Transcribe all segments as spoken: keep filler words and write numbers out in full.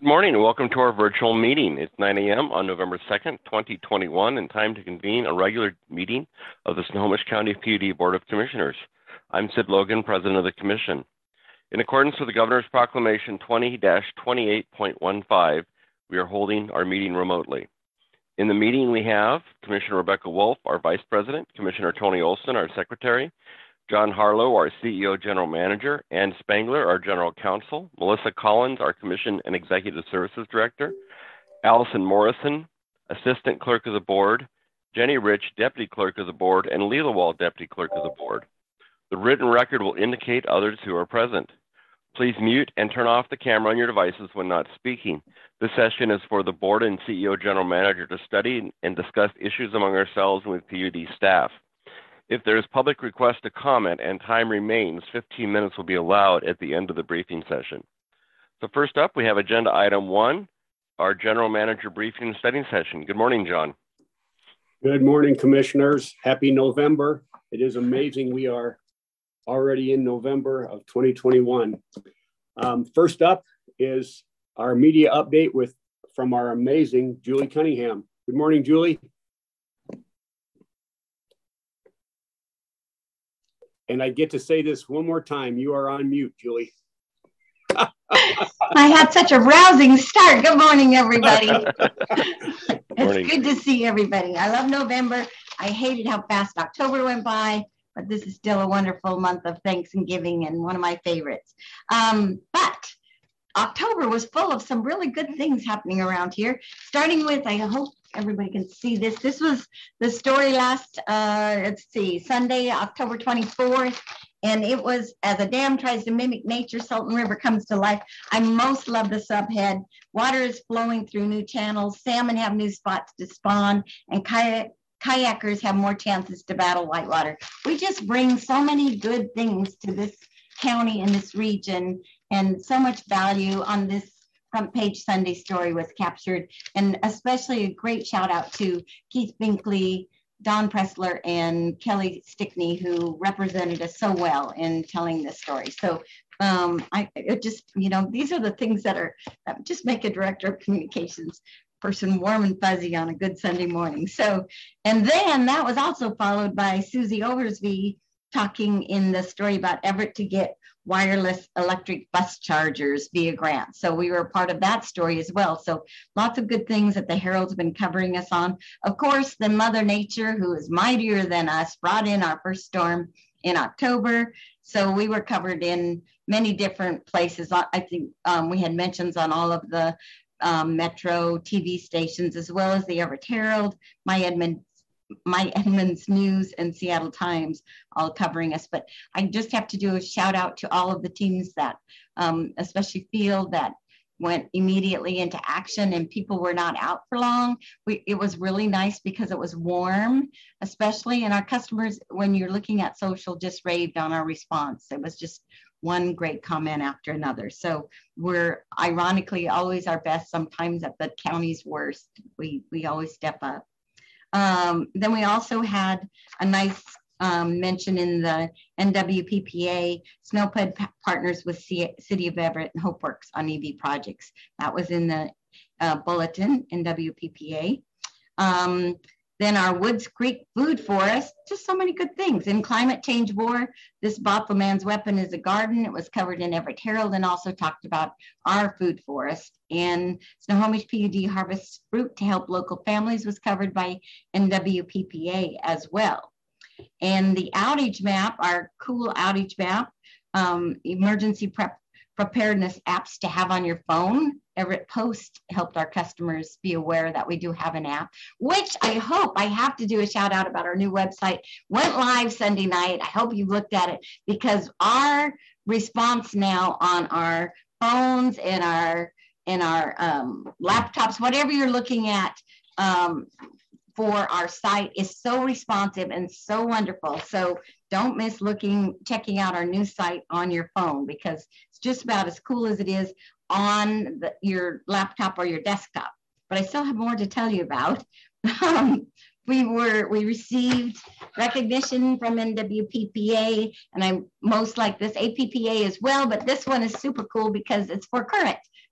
Good morning and welcome to our virtual meeting. It's nine A M on November second, twenty twenty-one, and time to convene a regular meeting of the Snohomish County P U D Board of Commissioners. I'm Sid Logan, President of the Commission. In accordance with the Governor's Proclamation twenty dash twenty-eight point one five, we are holding our meeting remotely. In the meeting, we have Commissioner Rebecca Wolf, our Vice President, Commissioner Tony Olson, our Secretary, John Harlow, our C E O General Manager, Ann Spangler, our General Counsel, Melissa Collins, our Commission and Executive Services Director, Allison Morrison, Assistant Clerk of the Board, Jenny Rich, Deputy Clerk of the Board, and Leela Wall, Deputy Clerk of the Board. The written record will indicate others who are present. Please mute and turn off the camera on your devices when not speaking. This session is for the Board and C E O General Manager to study and discuss issues among ourselves and with P U D staff. If there is public request to comment and time remains, fifteen minutes will be allowed at the end of the briefing session. So first up, we have agenda item one, our General Manager briefing and study session. Good morning, John. Good morning, Commissioners. Happy November. It is amazing we are already in November of twenty twenty-one. Um, first up is our media update with from our amazing Julie Cunningham. Good morning, Julie. And I get to say this one more time. You are on mute, Julie. I had such a rousing start. Good morning, everybody. It's morning. Good to see everybody. I love November. I hated how fast October went by, but this is still a wonderful month of Thanksgiving and one of my favorites. Um, but October was full of some really good things happening around here, starting with, I hope everybody can see this. This was the story last, uh, let's see, Sunday, October twenty-fourth. And it was, as a dam tries to mimic nature, Sultan River comes to life. I most love the subhead. Water is flowing through new channels. Salmon have new spots to spawn. And kayak kayakers have more chances to battle whitewater. We just bring so many good things to this county and this region, and so much value on this front page Sunday story was captured, and especially a great shout out to Keith Binkley, Don Pressler, and Kelly Stickney, who represented us so well in telling this story. So um, I it just, you know, these are the things that are that just make a director of communications person warm and fuzzy on a good Sunday morning. So, and then that was also followed by Susie Oversby talking in the story about Everett to get wireless electric bus chargers via grant. So we were a part of that story as well. So lots of good things that the Herald's been covering us on. Of course, the Mother Nature, who is mightier than us, brought in our first storm in October. So we were covered in many different places. I think um, we had mentions on all of the um, Metro T V stations, as well as the Everett Herald, My Edmond My Edmonds News, and Seattle Times, all covering us. But I just have to do a shout out to all of the teams that, um, especially Field, that went immediately into action, and people were not out for long. We, it was really nice because it was warm, especially, and our customers, when you're looking at social, just raved on our response. It was just one great comment after another. So we're ironically always our best, sometimes at the county's worst. We, we always step up. Um, then we also had a nice um, mention in the N W P P A, Snowped partners with C City of Everett and HopeWorks on E V projects. That was in the uh, bulletin, N W P P A. Um, then our Woods Creek Food Forest, just so many good things. In Climate Change War, this Bothell Man's Weapon is a Garden. It was covered in Everett Herald and also talked about our food forest. And Snohomish P U D harvests fruit to help local families was covered by N W P P A as well. And the outage map, our cool outage map, um, emergency prep preparedness apps to have on your phone. Everett Post helped our customers be aware that we do have an app, which I hope, I have to do a shout out about our new website, went live Sunday night. I hope you looked at it, because our response now on our phones and our, and our um, laptops, whatever you're looking at, um, for our site is so responsive and so wonderful. So don't miss looking, checking out our new site on your phone, because it's just about as cool as it is on the, your laptop or your desktop. But I still have more to tell you about. Um, we were, we received recognition from N W P P A, and I most like this A P P A as well, but this one is super cool because it's for current.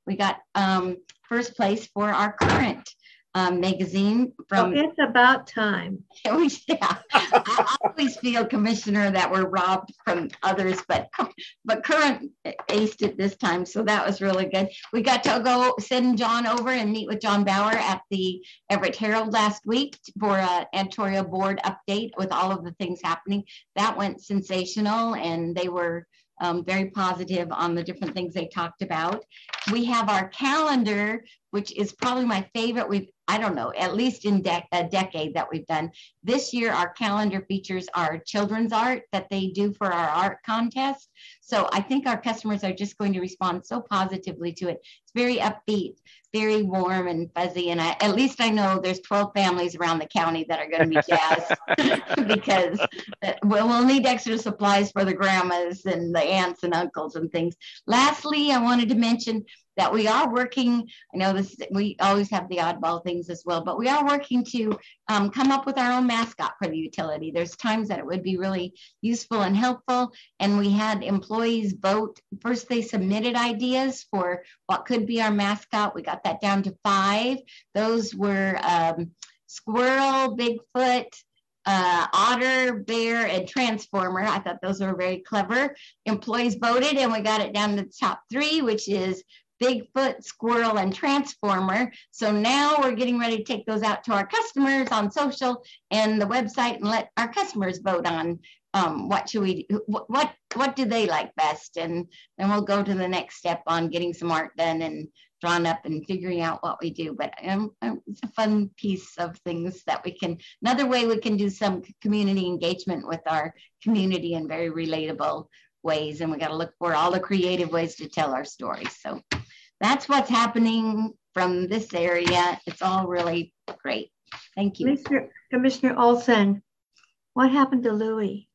We got um, first place for our current um, magazine from. Oh, it's about time. Yeah, I always feel, Commissioner, that we're robbed from others, but but current aced it this time, so that was really good. We got to go send John over and meet with John Bauer at the Everett Herald last week for an editorial board update with all of the things happening. That went sensational, and they were um, very positive on the different things they talked about. We have our calendar, which is probably my favorite. We've, I don't know, at least in de a decade that we've done. This year, our calendar features our children's art that they do for our art contest. So I think our customers are just going to respond so positively to it. It's very upbeat, very warm and fuzzy. And I, at least I know there's twelve families around the county that are going to be jazzed because we'll, we'll need extra supplies for the grandmas and the aunts and uncles and things. Lastly, I wanted to mention that we are working, I know this, we always have the oddball things as well, but we are working to um, come up with our own mascot for the utility. There's times that it would be really useful and helpful. And we had employees vote. First, they submitted ideas for what could be our mascot. We got that down to five. Those were um, squirrel, Bigfoot, uh, otter, bear, and transformer. I thought those were very clever. Employees voted and we got it down to the top three, which is Bigfoot, squirrel, and transformer. So now we're getting ready to take those out to our customers on social and the website and let our customers vote on um, what should we do, what what do they like best, and then we'll go to the next step on getting some art done and drawn up and figuring out what we do. But um, it's a fun piece of things that we can, another way we can do some community engagement with our community in very relatable ways, and we got to look for all the creative ways to tell our stories. So that's what's happening from this area. It's all really great. Thank you. Mister Commissioner Olson, what happened to Louie?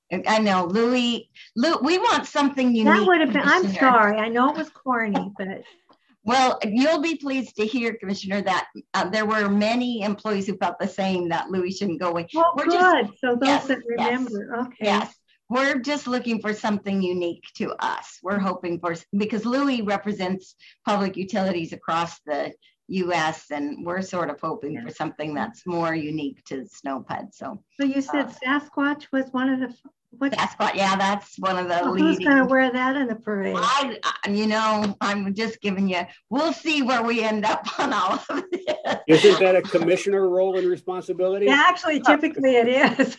I know, Louie, Lou, we want something unique. That would have been, I'm sorry, I know it was corny, but. Well, you'll be pleased to hear, Commissioner, that uh, there were many employees who felt the same, that Louie shouldn't go away. Oh, we're good. Just, so those yes, that remember, yes, okay. Yes. We're just looking for something unique to us. We're hoping for, because Louie represents public utilities across the U S, and we're sort of hoping yeah. for something that's more unique to Snowpud. So, so you said uh, Sasquatch was one of the, what? Sasquatch, yeah, that's one of the well, leading. Who's going to wear that in the parade? I, you know, I'm just giving you, we'll see where we end up on all of this. Isn't that a commissioner role and responsibility? Yeah, actually, typically it is.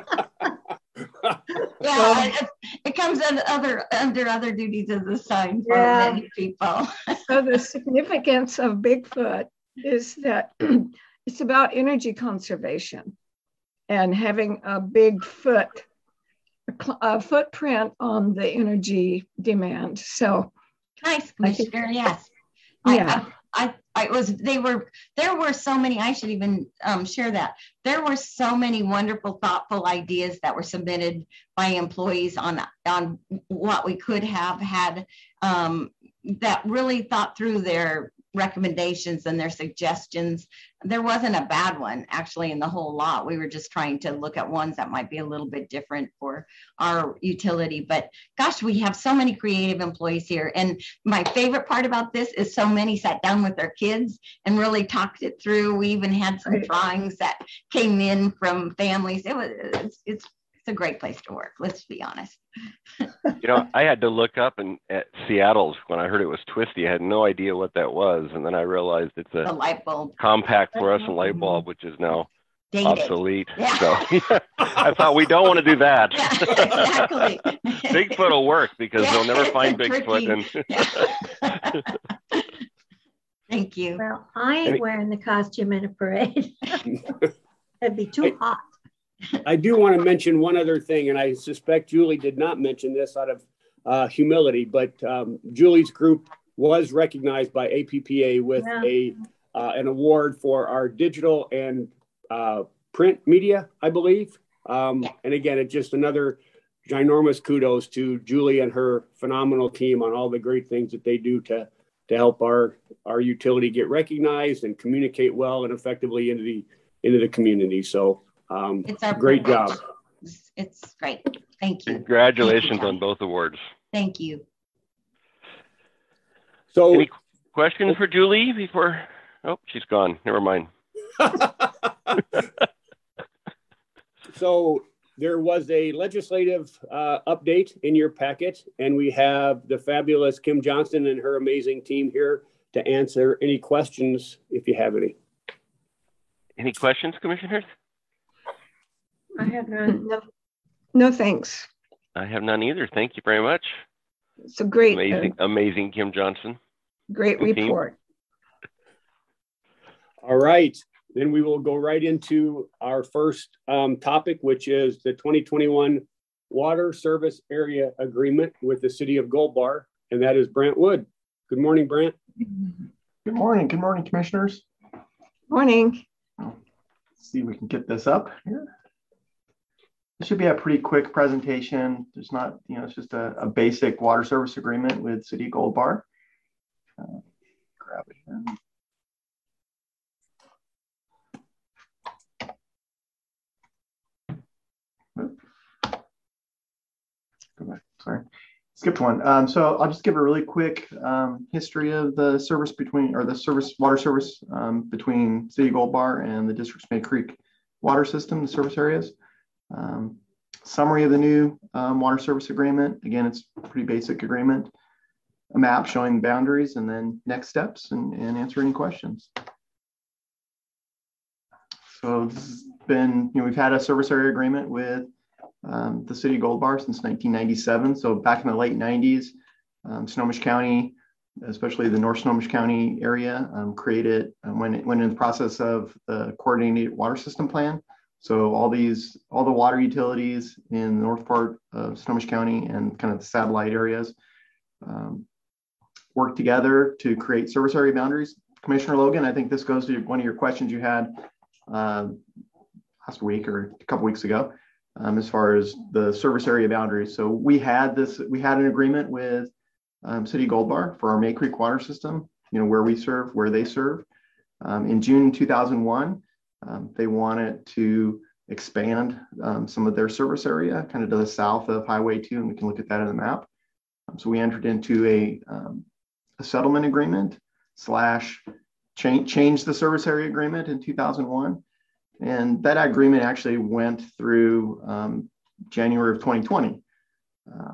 Yeah, it, it comes under other under other duties as a sign for yeah. many people. So the significance of Bigfoot is that it's about energy conservation and having a big foot, a footprint on the energy demand. So nice, Commissioner. Yes. Yeah. I, I, I was, they were, there were so many, I should even um, share that. There were so many wonderful, thoughtful ideas that were submitted by employees on, on what we could have had um, that really thought through their recommendations and their suggestions. There wasn't a bad one actually in the whole lot. We were just trying to look at ones that might be a little bit different for our utility. But gosh, we have so many creative employees here. And my favorite part about this is so many sat down with their kids and really talked it through. We even had some drawings that came in from families. It was, it's, it's a great place to work, let's be honest. You know, I had to look up and at Seattle's when I heard it was Twisty. I had no idea what that was, and then I realized it's a, a light bulb, compact fluorescent light bulb, which is now Dated. obsolete. Yeah. So yeah, I thought we don't want to do that. Yeah, exactly. Bigfoot will work because yeah, they'll never find Bigfoot. And yeah. Thank you. Well, I ain't Any wearing the costume in a parade. It'd be too I, hot. I do want to mention one other thing, and I suspect Julie did not mention this out of uh, humility, but um, Julie's group was recognized by A P P A with yeah. a uh, an award for our digital and uh, print media, I believe. Um, and again, it's just another ginormous kudos to Julie and her phenomenal team on all the great things that they do to to help our our utility get recognized and communicate well and effectively into the into the community. So. Um, it's our great privilege. job. It's, it's great. Thank you. Congratulations Thank you, on both awards. Thank you. So Any, questions for Julie before? Oh, she's gone. Never mind. So there was a legislative uh, update in your packet, and we have the fabulous Kim Johnson and her amazing team here to answer any questions if you have any. Any questions, commissioners? I have none. No, no thanks. I have none either. Thank you very much. It's a great, Amazing, uh, amazing Kim Johnson. great and team. report. All right, then we will go right into our first um, topic, which is the twenty twenty-one Water Service Area Agreement with the City of Gold Bar, and that is Brent Wood. Good morning, Brent. Good morning. Good morning, commissioners. Morning. Let's see if we can get this up here. This should be a pretty quick presentation. There's not, you know, it's just a, a basic water service agreement with City of Gold Bar. Uh, grab it here. Go back. Sorry, skipped one. Um, so I'll just give a really quick um, history of the service between, or the service water service um, between City of Gold Bar and the District's May Creek water system, the service areas. Um, summary of the new um, water service agreement. Again, it's a pretty basic agreement. A map showing the boundaries, and then next steps, and, and answer any questions. So this has been, you know, we've had a service area agreement with um, the City of Gold Bar since nineteen ninety-seven. So back in the late nineties, um, Snohomish County, especially the North Snohomish County area, um, created um, when it went in the process of the coordinated water system plan. So all these, all the water utilities in the north part of Snohomish County and kind of the satellite areas um, work together to create service area boundaries. Commissioner Logan, I think this goes to one of your questions you had uh, last week or a couple weeks ago, um, as far as the service area boundaries. So we had this, we had an agreement with um, City of Gold Bar for our May Creek water system, you know, where we serve, where they serve. Um, in June two thousand one, um, they wanted to expand um, some of their service area kind of to the south of Highway two, and we can look at that on the map. Um, so we entered into a, um, a settlement agreement slash change, change the service area agreement in two thousand one. And that agreement actually went through um, January of twenty twenty. Uh,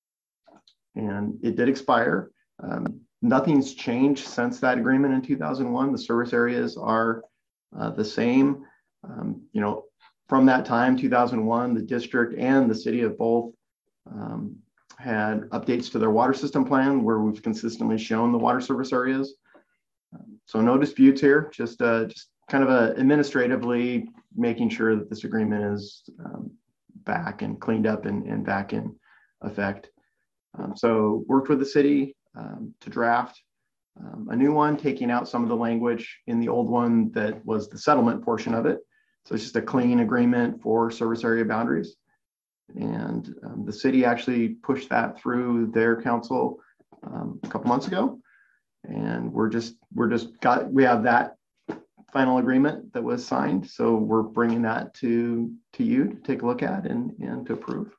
and it did expire. Um, nothing's changed since that agreement in two thousand one. The service areas are uh, the same. Um, you know, from that time, two thousand one, the district and the city have both um, had updates to their water system plan where we've consistently shown the water service areas. Um, so no disputes here, just, uh, just kind of a administratively making sure that this agreement is um, back and cleaned up and, and back in effect. Um, so worked with the city um, to draft um, a new one, taking out some of the language in the old one that was the settlement portion of it. So it's just a clean agreement for service area boundaries. And um, the city actually pushed that through their council um, a couple months ago. And we're just, we're just got, we have that final agreement that was signed. So we're bringing that to, to you to take a look at and, and to approve.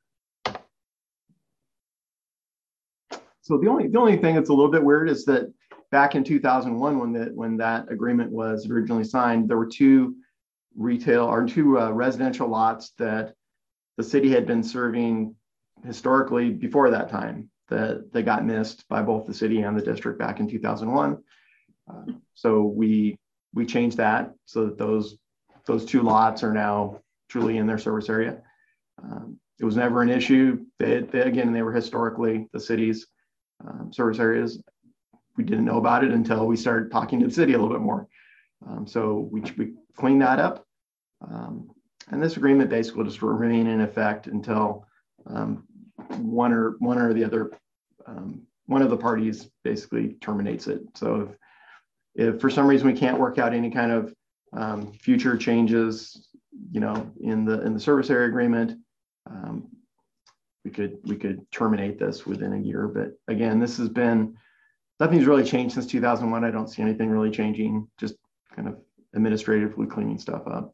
So the only, the only thing that's a little bit weird is that back in two thousand one, when that, when that agreement was originally signed, there were two retail or two uh, residential lots that the city had been serving historically before that time, that they got missed by both the city and the district back in two thousand one. Uh, so we we changed that so that those those two lots are now truly in their service area. Um, it was never an issue. They, they again, they were historically the city's um, service areas. We didn't know about it until we started talking to the city a little bit more. Um, so we, we cleaned that up. Um, and this agreement basically will just remain in effect until um, one or one or the other, um, one of the parties basically terminates it. So if, if for some reason we can't work out any kind of um, future changes, you know, in the in the service area agreement, um, we could we could terminate this within a year. But again, this has been, nothing's really changed since two thousand one. I don't see anything really changing, just kind of administratively cleaning stuff up.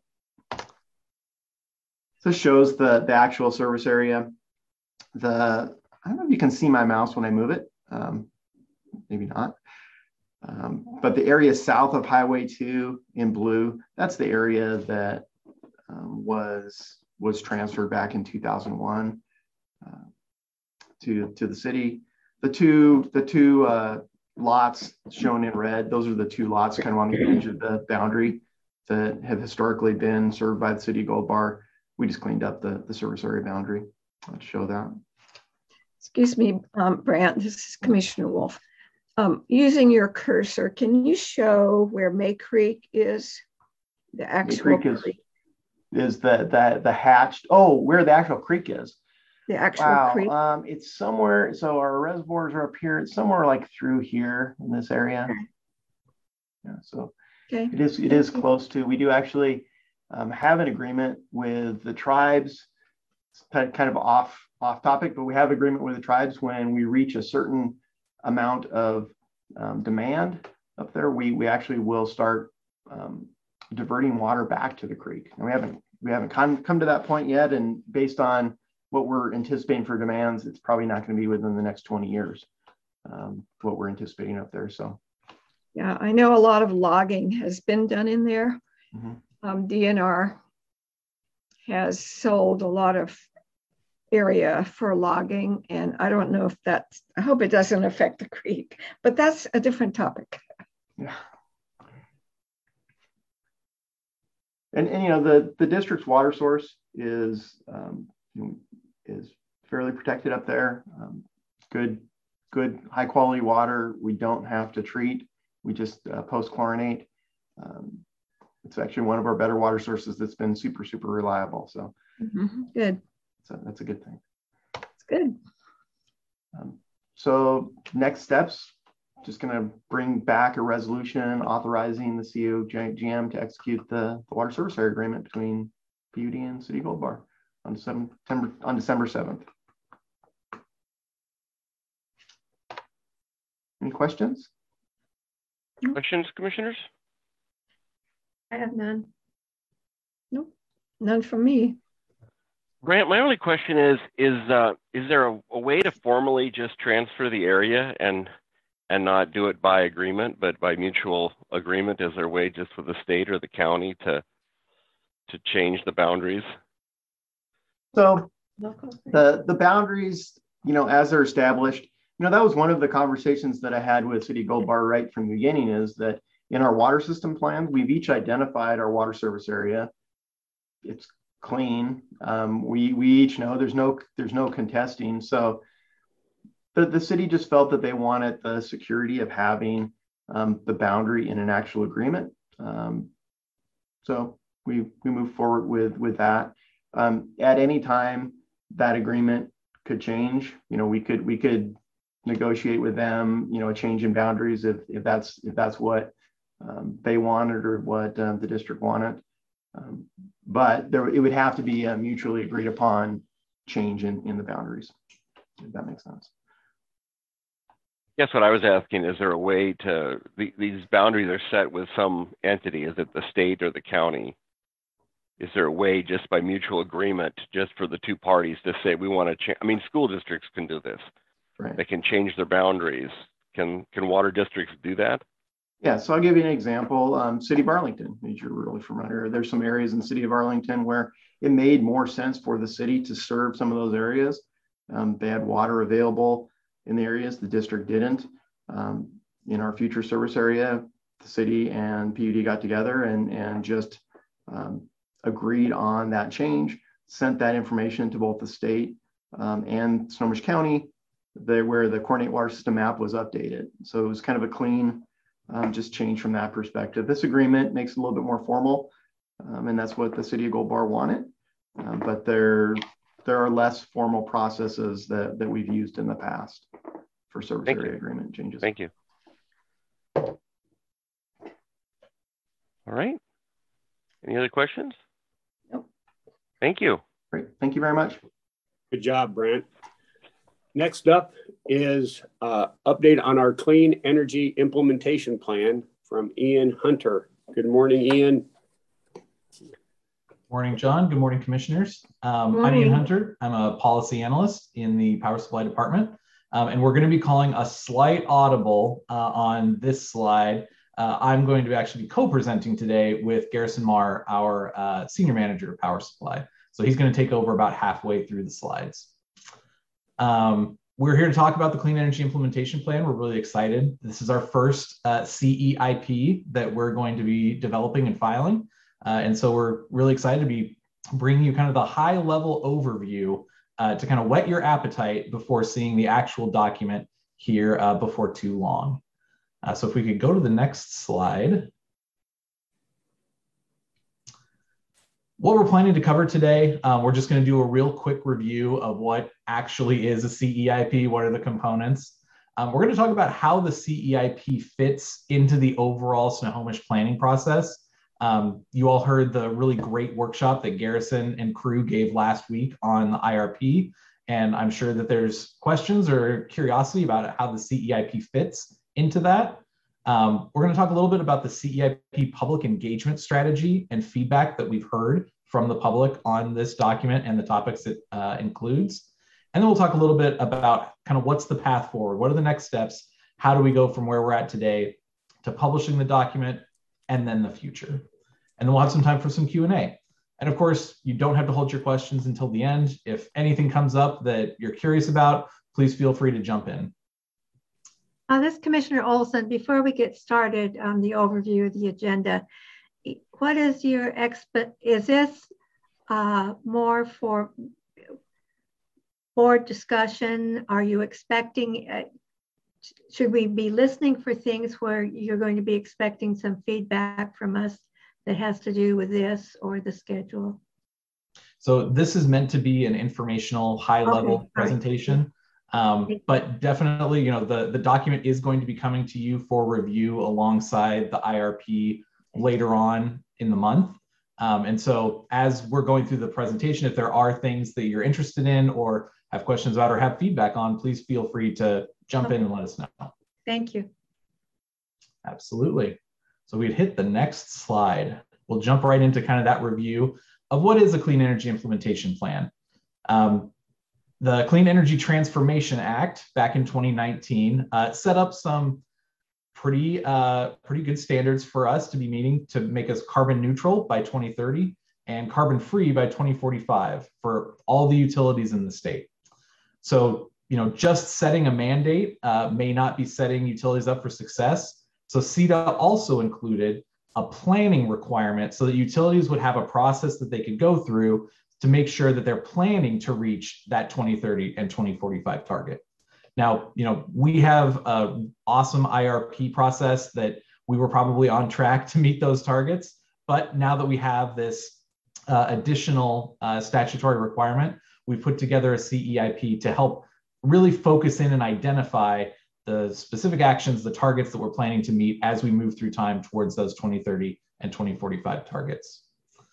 This shows the, the actual service area. The, I don't know if you can see my mouse when I move it. Um, maybe not. Um, but the area south of Highway two in blue, that's the area that um, was was transferred back in two thousand one uh, to to the city. The two the two uh, lots shown in red, those are the two lots kind of on the edge of the boundary that have historically been served by the city of Gold Bar. We just cleaned up the, the service area boundary. Let's show that. Excuse me, um, Brant, this is Commissioner Wolf. Um, using your cursor, can you show where May Creek is? The actual May Creek is, is the, the, the hatched, oh, where the actual creek is. The actual wow. creek? Um, it's somewhere, so our reservoirs are up here. It's somewhere like through here in this area. Okay. Yeah, so okay. it is, it is close to, we do actually um, have an agreement with the tribes. It's kind of off, off topic, but we have agreement with the tribes when we reach a certain amount of um, demand up there, we we actually will start um, diverting water back to the creek. And we haven't we haven't come come to that point yet. And based on what we're anticipating for demands, it's probably not going to be within the next twenty years. Um, what we're anticipating up there. So, yeah, I know a lot of logging has been done in there. Mm-hmm. um, D N R has sold a lot of area for logging, and I don't know if that's, I hope it doesn't affect the creek, but that's a different topic. Yeah. And, and you know, the, the district's water source is, um, is fairly protected up there. Um, good, good high quality water. We don't have to treat, we just uh, post chlorinate. Um, it's actually one of our better water sources that's been super, super reliable. So mm-hmm. Good. So that's a good thing. It's good. Um, so next steps, just going to bring back a resolution authorizing the C O G M to execute the, the water service area agreement between P U D and City Gold Bar on September on December seventh. Any questions? Questions, commissioners? I have none. Nope, none from me. Grant, my only question is, is uh, is there a, a way to formally just transfer the area and and not do it by agreement, but by mutual agreement? Is there a way just with the state or the county to to change the boundaries? So the, the boundaries, you know, as they're established, you know, that was one of the conversations that I had with City Gold Bar right from the beginning, is that in our water system plan, we've each identified our water service area. It's clean. Um, we we each know there's no there's no contesting. So the, the city just felt that they wanted the security of having um, the boundary in an actual agreement. Um, so we we move forward with with that. Um, at any time, that agreement could change. You know, we could we could negotiate with them, you know, a change in boundaries if if that's if that's what um, they wanted or what um, the district wanted. Um, but there, it would have to be a mutually agreed upon change in, in the boundaries, if that makes sense. Guess what I was asking, is there a way to, the, these boundaries are set with some entity, is it the state or the county? Is there a way just by mutual agreement, just for the two parties to say, we want to change? I mean, school districts can do this. Right. They can change their boundaries. Can, can water districts do that? Yeah, so I'll give you an example. Um, City of Arlington, as you're really familiar, there's some areas in the City of Arlington where it made more sense for the city to serve some of those areas. Um, they had water available in the areas, the district didn't. Um, in our future service area, the city and P U D got together and, and just um, agreed on that change, sent that information to both the state um, and Snohomish County, they, where the coordinate water system map was updated. So it was kind of a clean Um, just change from that perspective. This agreement makes it a little bit more formal, um, and that's what the City of Gold Bar wanted. Um, but there, there are less formal processes that, that we've used in the past for service Thank area you. agreement changes. Thank you. All right. Any other questions? Nope. Thank you. Great. Thank you very much. Good job, Brent. Next up is uh, update on our clean energy implementation plan from Ian Hunter. Good morning, Ian. Morning, John. Good morning, commissioners. Um, Morning. I'm Ian Hunter. I'm a policy analyst in the Power Supply Department. Um, and we're going to be calling a slight audible uh, on this slide. Uh, I'm going to actually be co-presenting today with Garrison Marr, our uh, Senior Manager of Power Supply. So he's going to take over about halfway through the slides. Um, we're here to talk about the Clean Energy Implementation Plan. We're really excited. This is our first uh, C E I P that we're going to be developing and filing. Uh, and so we're really excited to be bringing you kind of the high level overview uh, to kind of whet your appetite before seeing the actual document here uh, before too long. Uh, so if we could go to the next slide. What we're planning to cover today, um, we're just going to do a real quick review of what actually is a C E I P, what are the components. Um, we're going to talk about how the C E I P fits into the overall Snohomish planning process. Um, you all heard the really great workshop that Garrison and crew gave last week on the I R P, and I'm sure that there's questions or curiosity about how the C E I P fits into that. Um, we're going to talk a little bit about the C E I P public engagement strategy and feedback that we've heard from the public on this document and the topics it uh, includes. And then we'll talk a little bit about kind of what's the path forward, what are the next steps, how do we go from where we're at today to publishing the document, and then the future. And then we'll have some time for some Q and A. And of course, you don't have to hold your questions until the end. If anything comes up that you're curious about, please feel free to jump in. Uh, this Commissioner Olson, before we get started on the overview of the agenda, what is your expe- is this uh, more for board discussion? Are you expecting, uh, should we be listening for things where you're going to be expecting some feedback from us that has to do with this or the schedule? So this is meant to be an informational high level okay, presentation. Right. Um, but definitely, you know, the, the document is going to be coming to you for review alongside the I R P later on in the month. Um, and so as we're going through the presentation, if there are things that you're interested in or have questions about or have feedback on, please feel free to jump okay. in and let us know. Thank you. Absolutely. So we'd hit the next slide. We'll jump right into kind of that review of what is a Clean Energy Implementation Plan. Um, The Clean Energy Transformation Act back in twenty nineteen uh, set up some pretty, uh, pretty good standards for us to be meeting to make us carbon neutral by twenty thirty and carbon free by twenty forty-five for all the utilities in the state. So, you know, just setting a mandate uh, may not be setting utilities up for success. So C E T A also included a planning requirement so that utilities would have a process that they could go through to make sure that they're planning to reach that twenty thirty and twenty forty-five target. Now, you know, we have an awesome I R P process that we were probably on track to meet those targets. But now that we have this uh, additional uh, statutory requirement, we put together a C E I P to help really focus in and identify the specific actions, the targets that we're planning to meet as we move through time towards those twenty thirty and twenty forty-five targets.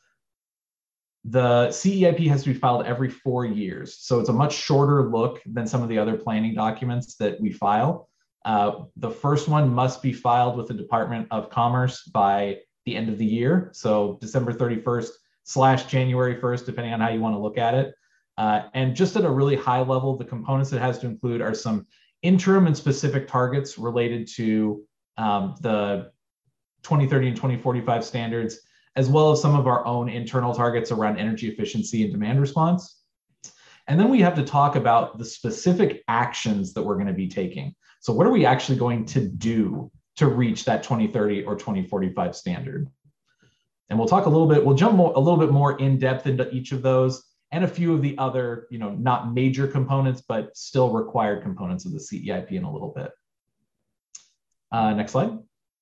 The C E I P has to be filed every four years. So it's a much shorter look than some of the other planning documents that we file. Uh, the first one must be filed with the Department of Commerce by the end of the year. So December thirty-first slash January first, depending on how you want to look at it. Uh, and just at a really high level, the components it has to include are some interim and specific targets related to um, the twenty thirty and twenty forty-five standards, as well as some of our own internal targets around energy efficiency and demand response. And then we have to talk about the specific actions that we're going to be taking. So what are we actually going to do to reach that twenty thirty or twenty forty-five standard? And we'll talk a little bit, we'll jump more, a little bit more in depth into each of those and a few of the other, you know, not major components, but still required components of the C E I P in a little bit. Uh, next slide.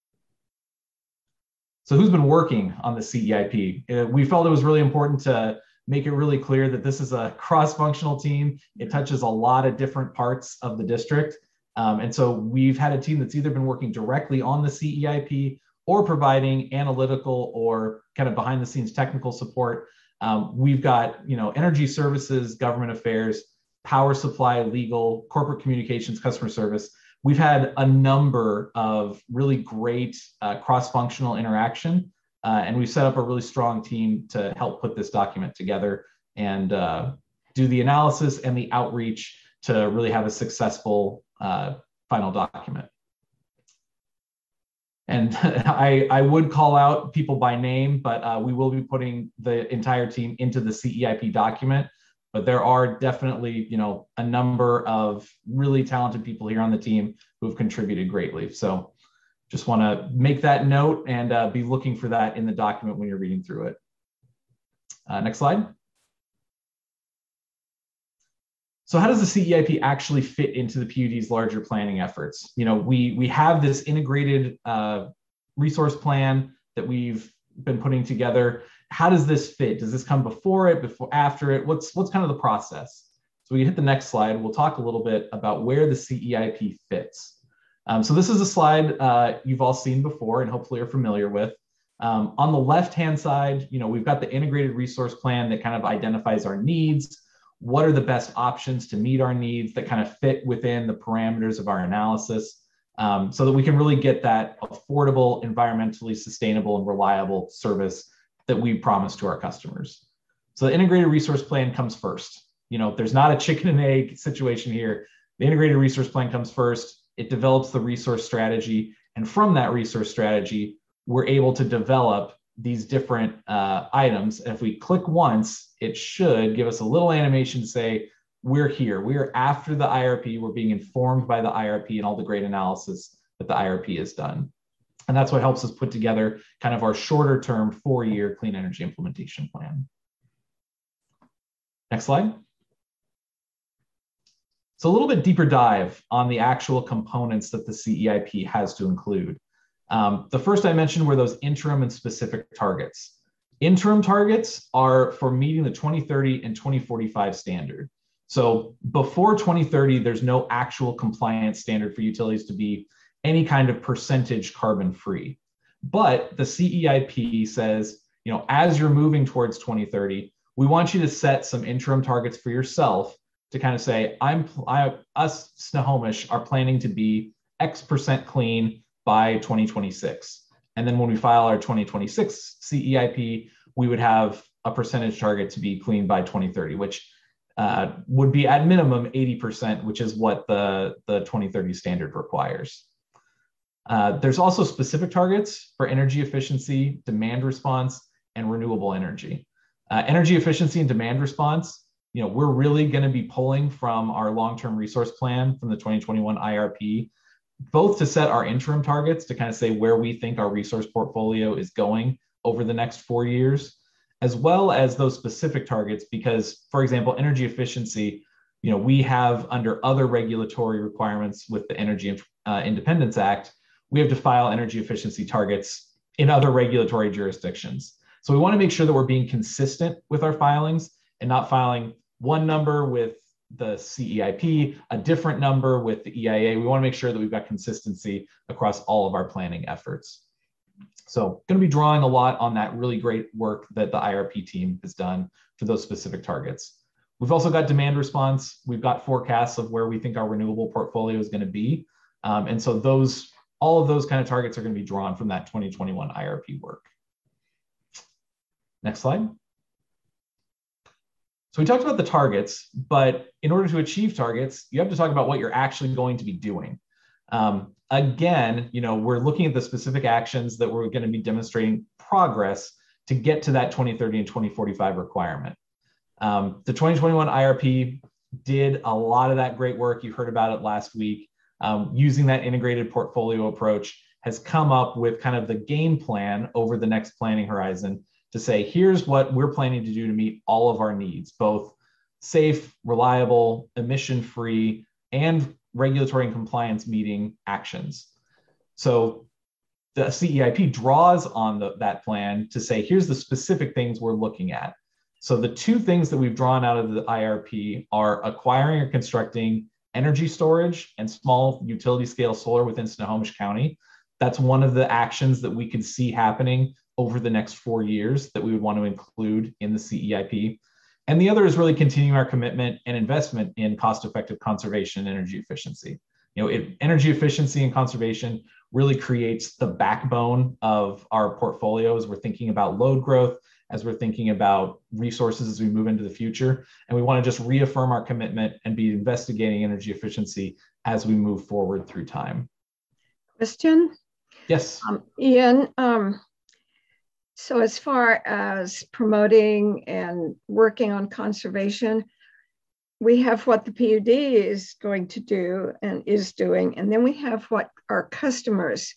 So who's been working on the C E I P? Uh, we felt it was really important to make it really clear that this is a cross-functional team. It touches a lot of different parts of the district. Um, and so we've had a team that's either been working directly on the C E I P or providing analytical or kind of behind the scenes technical support. Um, we've got, you know, energy services, government affairs, power supply, legal, corporate communications, customer service. We've had a number of really great uh, cross-functional interaction, uh, and we've set up a really strong team to help put this document together and uh, do the analysis and the outreach to really have a successful uh, final document. And I, I would call out people by name, but uh, we will be putting the entire team into the C E I P document. But there are definitely, you know, a number of really talented people here on the team who have contributed greatly. So just want to make that note and uh, be looking for that in the document when you're reading through it. Uh, next slide. So how does the C E I P actually fit into the P U D's larger planning efforts? You know, we, we have this integrated uh, resource plan that we've been putting together. How does this fit? Does this come before it, before, after it? What's, what's kind of the process? So we can hit the next slide. We'll talk a little bit about where the C E I P fits. Um, so this is a slide uh, you've all seen before and hopefully are familiar with. Um, on the left-hand side, you know, we've got the integrated resource plan that kind of identifies our needs. What are the best options to meet our needs that kind of fit within the parameters of our analysis, um, so that we can really get that affordable, environmentally sustainable, and reliable service that we promise to our customers. So the integrated resource plan comes first. You know, there's not a chicken and egg situation here. The integrated resource plan comes first. It develops the resource strategy. And from that resource strategy, we're able to develop these different uh, items. And if we click once, it should give us a little animation to say, we're here. We're after the I R P. We're being informed by the I R P and all the great analysis that the I R P has done. And that's what helps us put together kind of our shorter term four-year clean energy implementation plan. Next slide. So a little bit deeper dive on the actual components that the C E I P has to include. Um, the first I mentioned were those interim and specific targets. Interim targets are for meeting the twenty thirty and twenty forty-five standard. So before twenty thirty, there's no actual compliance standard for utilities to be any kind of percentage carbon free. But the C E I P says, you know, as you're moving towards twenty thirty, we want you to set some interim targets for yourself to kind of say, I'm, I, us Snohomish are planning to be X percent clean by twenty twenty-six. And then when we file our twenty twenty-six C E I P, we would have a percentage target to be clean by twenty thirty, which uh, would be at minimum eighty percent, which is what the, the twenty thirty standard requires. Uh, there's also specific targets for energy efficiency, demand response, and renewable energy. Uh, energy efficiency and demand response, you know, we're really going to be pulling from our long-term resource plan from the twenty twenty-one I R P, both to set our interim targets to kind of say where we think our resource portfolio is going over the next four years, as well as those specific targets, because, for example, energy efficiency, you know, we have under other regulatory requirements with the Energy uh, Independence Act, we have to file energy efficiency targets in other regulatory jurisdictions. So we want to make sure that we're being consistent with our filings and not filing one number with the C E I P, a different number with the E I A. We want to make sure that we've got consistency across all of our planning efforts. So going to be drawing a lot on that really great work that the I R P team has done for those specific targets. We've also got demand response. We've got forecasts of where we think our renewable portfolio is going to be. Um, and so those, all of those kind of targets are going to be drawn from that twenty twenty-one I R P work. Next slide. So we talked about the targets, but in order to achieve targets, you have to talk about what you're actually going to be doing. Um, again, you know, we're looking at the specific actions that we're going to be demonstrating progress to get to that twenty thirty and twenty forty-five requirement. Um, the twenty twenty-one I R P did a lot of that great work. You heard about it last week. Um, using that integrated portfolio approach has come up with kind of the game plan over the next planning horizon to say, here's what we're planning to do to meet all of our needs, both safe, reliable, emission-free, and regulatory and compliance meeting actions. So the C E I P draws on the, that plan to say, here's the specific things we're looking at. So the two things that we've drawn out of the I R P are acquiring or constructing energy storage and small utility scale solar within Snohomish County. That's one of the actions that we could see happening over the next four years that we would want to include in the C E I P. And the other is really continuing our commitment and investment in cost-effective conservation and energy efficiency. You know, it, energy efficiency and conservation really creates the backbone of our portfolio as we're thinking about load growth, as we're thinking about resources as we move into the future. And we want to just reaffirm our commitment and be investigating energy efficiency as we move forward through time. Question? Yes. Um, Ian, um, so as far as promoting and working on conservation, we have what the P U D is going to do and is doing, and then we have what our customers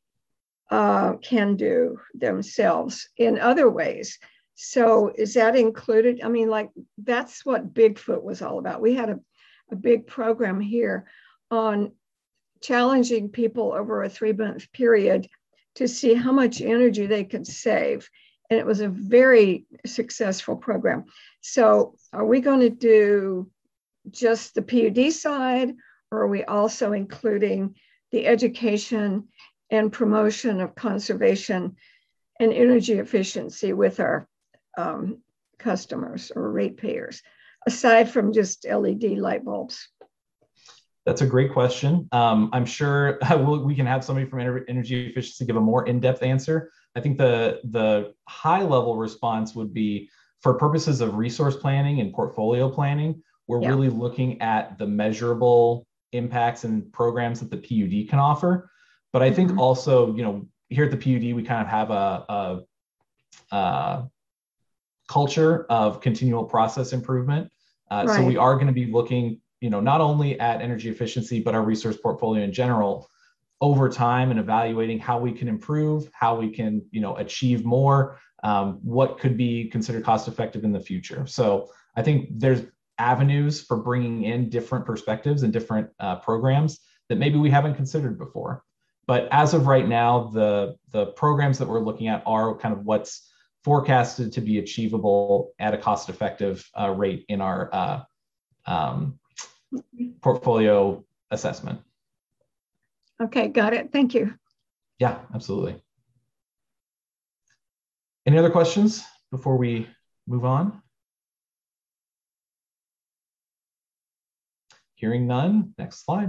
uh, can do themselves in other ways. So is that included? I mean, like, that's what Bigfoot was all about. We had a, a big program here on challenging people over a three-month period to see how much energy they could save. And it was a very successful program. So are we going to do just the P U D side, or are we also including the education and promotion of conservation and energy efficiency with our um, customers or ratepayers, aside from just L E D light bulbs? That's a great question. Um, I'm sure we'll, we can have somebody from energy efficiency give a more in-depth answer. I think the, the high-level response would be, for purposes of resource planning and portfolio planning, we're yeah. really looking at the measurable impacts and programs that the P U D can offer. But I think mm-hmm. also, you know, here at the P U D, we kind of have a, a, a culture of continual process improvement. Uh, right. So we are going to be looking, you know, not only at energy efficiency, but our resource portfolio in general over time, and evaluating how we can improve, how we can, you know, achieve more, um, what could be considered cost effective in the future. So I think there's avenues for bringing in different perspectives and different uh, programs that maybe we haven't considered before. But as of right now, the, the programs that we're looking at are kind of what's forecasted to be achievable at a cost effective uh, rate in our uh, um, portfolio assessment. Okay, got it. Thank you. Yeah, absolutely. Any other questions before we move on? Hearing none, next slide.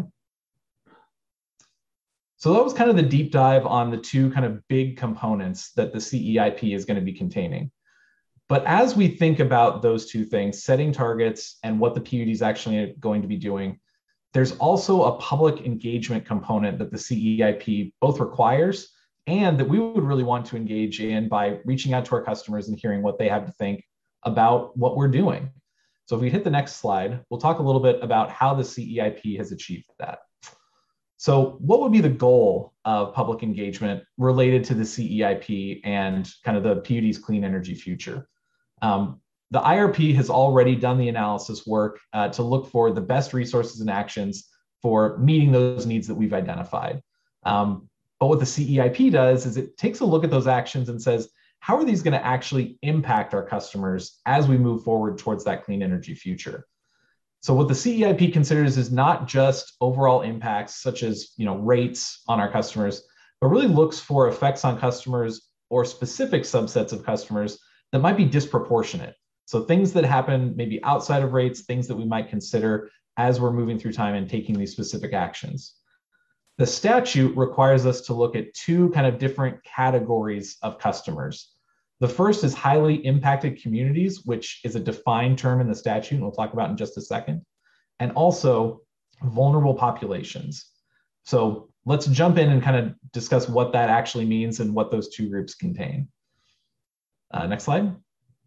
So that was kind of the deep dive on the two kind of big components that the C E I P is going to be containing. But as we think about those two things, setting targets and what the P U D is actually going to be doing, there's also a public engagement component that the C E I P both requires and that we would really want to engage in by reaching out to our customers and hearing what they have to think about what we're doing. So if we hit the next slide, we'll talk a little bit about how the C E I P has achieved that. So what would be the goal of public engagement related to the C E I P and kind of the P U D's clean energy future? Um, the I R P has already done the analysis work uh, to look for the best resources and actions for meeting those needs that we've identified. Um, but what the C E I P does is it takes a look at those actions and says, how are these going to actually impact our customers as we move forward towards that clean energy future? So what the C E I P considers is not just overall impacts such as, you know, rates on our customers, but really looks for effects on customers or specific subsets of customers that might be disproportionate. So things that happen maybe outside of rates, things that we might consider as we're moving through time and taking these specific actions. The statute requires us to look at two kind of different categories of customers. The first is highly impacted communities, which is a defined term in the statute, and we'll talk about in just a second, and also vulnerable populations. So let's jump in and kind of discuss what that actually means and what those two groups contain. Uh, next slide.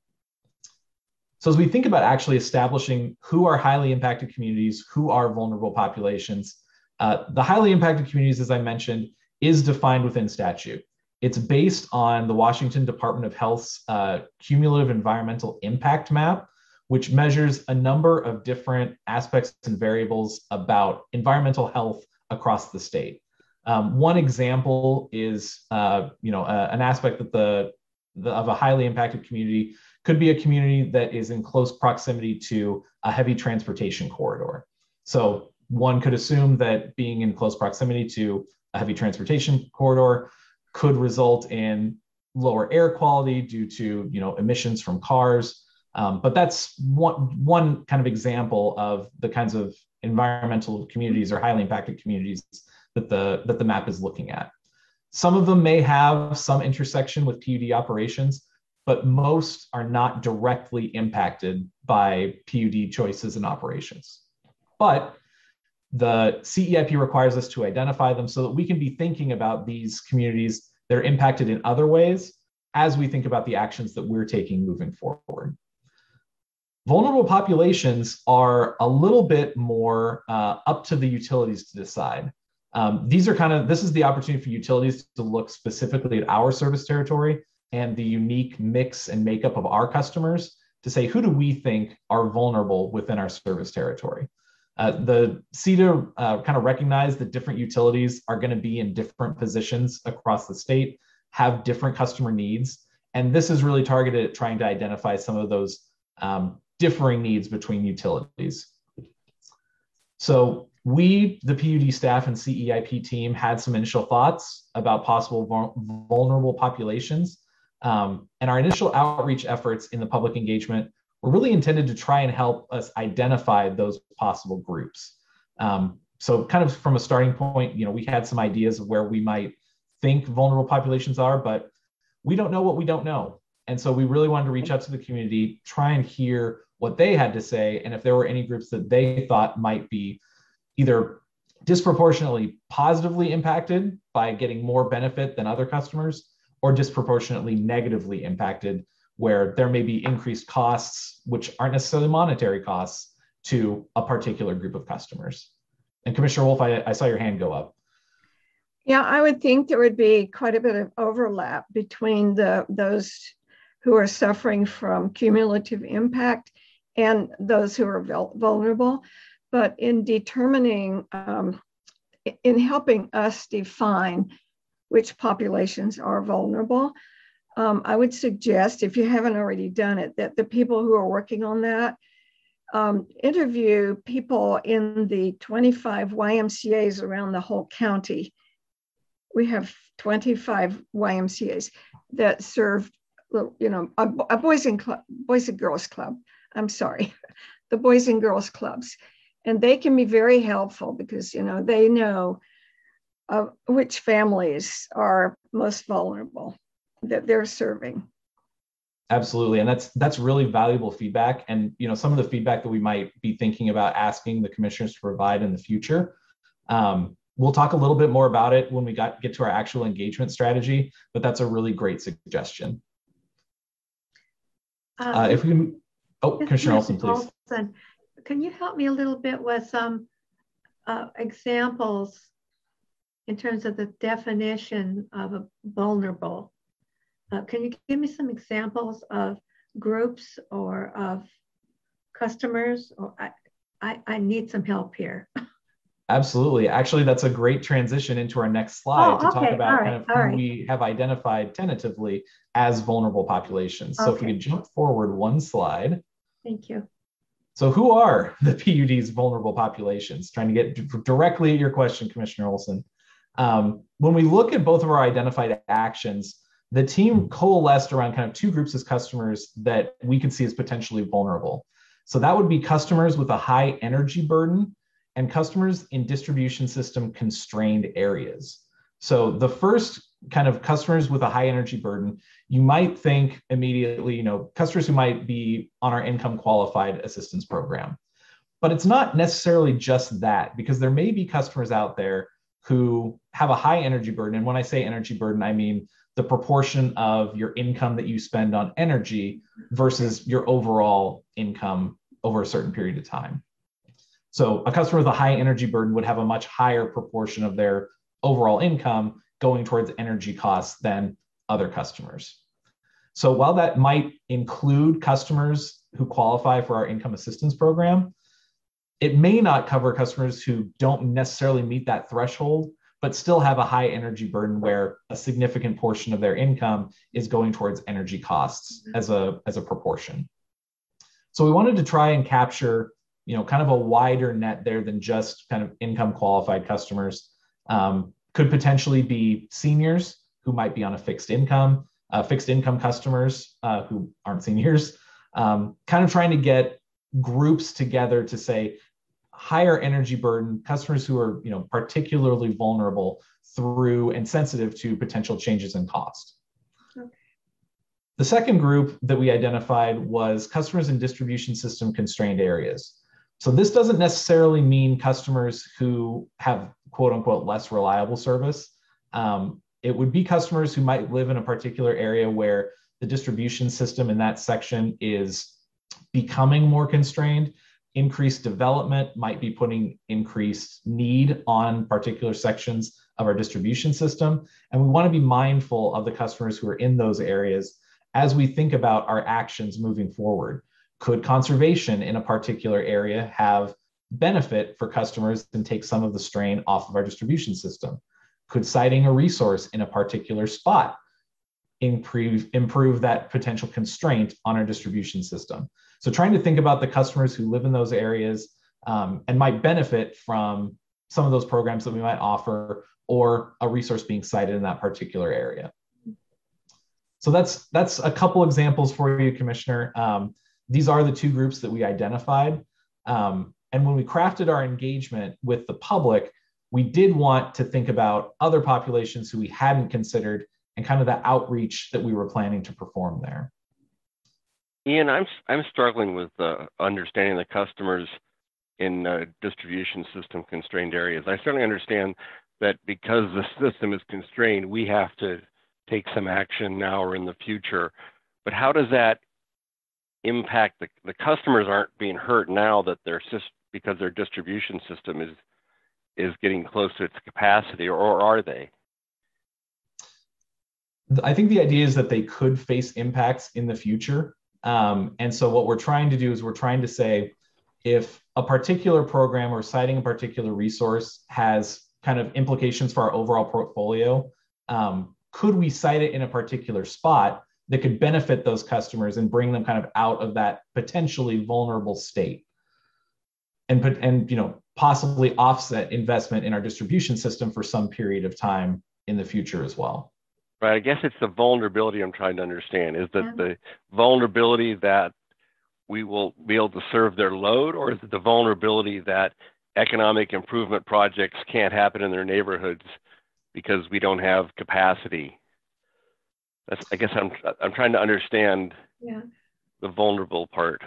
So as we think about actually establishing who are highly impacted communities, who are vulnerable populations, uh, the highly impacted communities, as I mentioned, is defined within statute. It's based on the Washington Department of Health's uh, cumulative environmental impact map, which measures a number of different aspects and variables about environmental health across the state. Um, one example is, uh, you know, uh, an aspect that the, the of a highly impacted community could be a community that is in close proximity to a heavy transportation corridor. So one could assume that being in close proximity to a heavy transportation corridor could result in lower air quality due to, you know, emissions from cars. Um, but that's one, one kind of example of the kinds of environmental communities or highly impacted communities that the, that the map is looking at. Some of them may have some intersection with P U D operations, but most are not directly impacted by P U D choices and operations. But the C E I P requires us to identify them so that we can be thinking about these communities that are impacted in other ways as we think about the actions that we're taking moving forward. Vulnerable populations are a little bit more uh, up to the utilities to decide. Um, these are kind of, this is the opportunity for utilities to look specifically at our service territory and the unique mix and makeup of our customers to say, who do we think are vulnerable within our service territory? Uh, the C E D A uh, kind of recognize that different utilities are going to be in different positions across the state, have different customer needs. And this is really targeted at trying to identify some of those um, differing needs between utilities. So we, the P U D staff and C E I P team, had some initial thoughts about possible vul vulnerable populations. Um, and our initial outreach efforts in the public engagement were really intended to try and help us identify those possible groups. Um, so kind of from a starting point, you know, we had some ideas of where we might think vulnerable populations are, but we don't know what we don't know. And so we really wanted to reach out to the community, try and hear what they had to say, and if there were any groups that they thought might be either disproportionately positively impacted by getting more benefit than other customers, or disproportionately negatively impacted where there may be increased costs, which aren't necessarily monetary costs, to a particular group of customers. And Commissioner Wolf, I, I saw your hand go up. Yeah, I would think there would be quite a bit of overlap between the those who are suffering from cumulative impact and those who are vulnerable. But in determining, um, in helping us define which populations are vulnerable, um, I would suggest, if you haven't already done it, that the people who are working on that um, interview people in the twenty-five Y M C As around the whole county. We have twenty-five Y M C As that serve, you know, a, a boys and club, boys and girls club. I'm sorry, the boys and girls clubs, and they can be very helpful because, you know, they know uh, which families are most vulnerable that they're serving. Absolutely, and that's that's really valuable feedback. And you know, some of the feedback that we might be thinking about asking the commissioners to provide in the future. Um, we'll talk a little bit more about it when we got get to our actual engagement strategy. But that's a really great suggestion. Um, uh, if we can, oh, Commissioner Olson, please. Olson, can you help me a little bit with some uh, examples in terms of the definition of a vulnerable? Uh, can you give me some examples of groups or of customers? Or I, I, I need some help here. Absolutely. Actually, that's a great transition into our next slide oh, to okay. talk about right. kind of who right. we have identified tentatively as vulnerable populations. So okay. if we could jump forward one slide. Thank you. So who are the P U D's vulnerable populations? Trying to get directly at your question, Commissioner Olson. Um, when we look at both of our identified actions, the team coalesced around kind of two groups of customers that we could see as potentially vulnerable. So that would be customers with a high energy burden and customers in distribution system constrained areas. So the first kind of customers with a high energy burden, you might think immediately, you know, customers who might be on our income qualified assistance program. But it's not necessarily just that, because there may be customers out there who have a high energy burden. And when I say energy burden, I mean the proportion of your income that you spend on energy versus your overall income over a certain period of time. So a customer with a high energy burden would have a much higher proportion of their overall income going towards energy costs than other customers. So while that might include customers who qualify for our income assistance program, it may not cover customers who don't necessarily meet that threshold, but still have a high energy burden where a significant portion of their income is going towards energy costs as a, as a proportion. So we wanted to try and capture, you know, kind of a wider net there than just kind of income qualified customers. Um, could potentially be seniors who might be on a fixed income, uh, fixed income customers uh, who aren't seniors, um, kind of trying to get groups together to say, higher energy burden, customers who are, you know, particularly vulnerable through and sensitive to potential changes in cost. Okay. The second group that we identified was customers in distribution system constrained areas. So this doesn't necessarily mean customers who have quote unquote less reliable service. Um, it would be customers who might live in a particular area where the distribution system in that section is becoming more constrained. Increased development might be putting increased need on particular sections of our distribution system. And we want to be mindful of the customers who are in those areas as we think about our actions moving forward. Could conservation in a particular area have benefit for customers and take some of the strain off of our distribution system? Could siting a resource in a particular spot improve, improve that potential constraint on our distribution system? So trying to think about the customers who live in those areas um, and might benefit from some of those programs that we might offer or a resource being sited in that particular area. So that's, that's a couple examples for you, Commissioner. Um, these are the two groups that we identified. Um, and when we crafted our engagement with the public, we did want to think about other populations who we hadn't considered and kind of the outreach that we were planning to perform there. Ian, I'm I'm struggling with uh, understanding the customers in uh, distribution system constrained areas. I certainly understand that because the system is constrained, we have to take some action now or in the future. But how does that impact the the customers? Aren't being hurt now that their system, because their distribution system is is getting close to its capacity, or, or are they? I think the idea is that they could face impacts in the future. Um, and so what we're trying to do is we're trying to say, if a particular program or citing a particular resource has kind of implications for our overall portfolio, um, could we cite it in a particular spot that could benefit those customers and bring them kind of out of that potentially vulnerable state? And, and you know, possibly offset investment in our distribution system for some period of time in the future as well. Right, I guess it's the vulnerability I'm trying to understand. Is that the vulnerability that we will be able to serve their load, or is it the vulnerability that economic improvement projects can't happen in their neighborhoods because we don't have capacity? That's, I guess I'm I'm trying to understand yeah. the vulnerable part.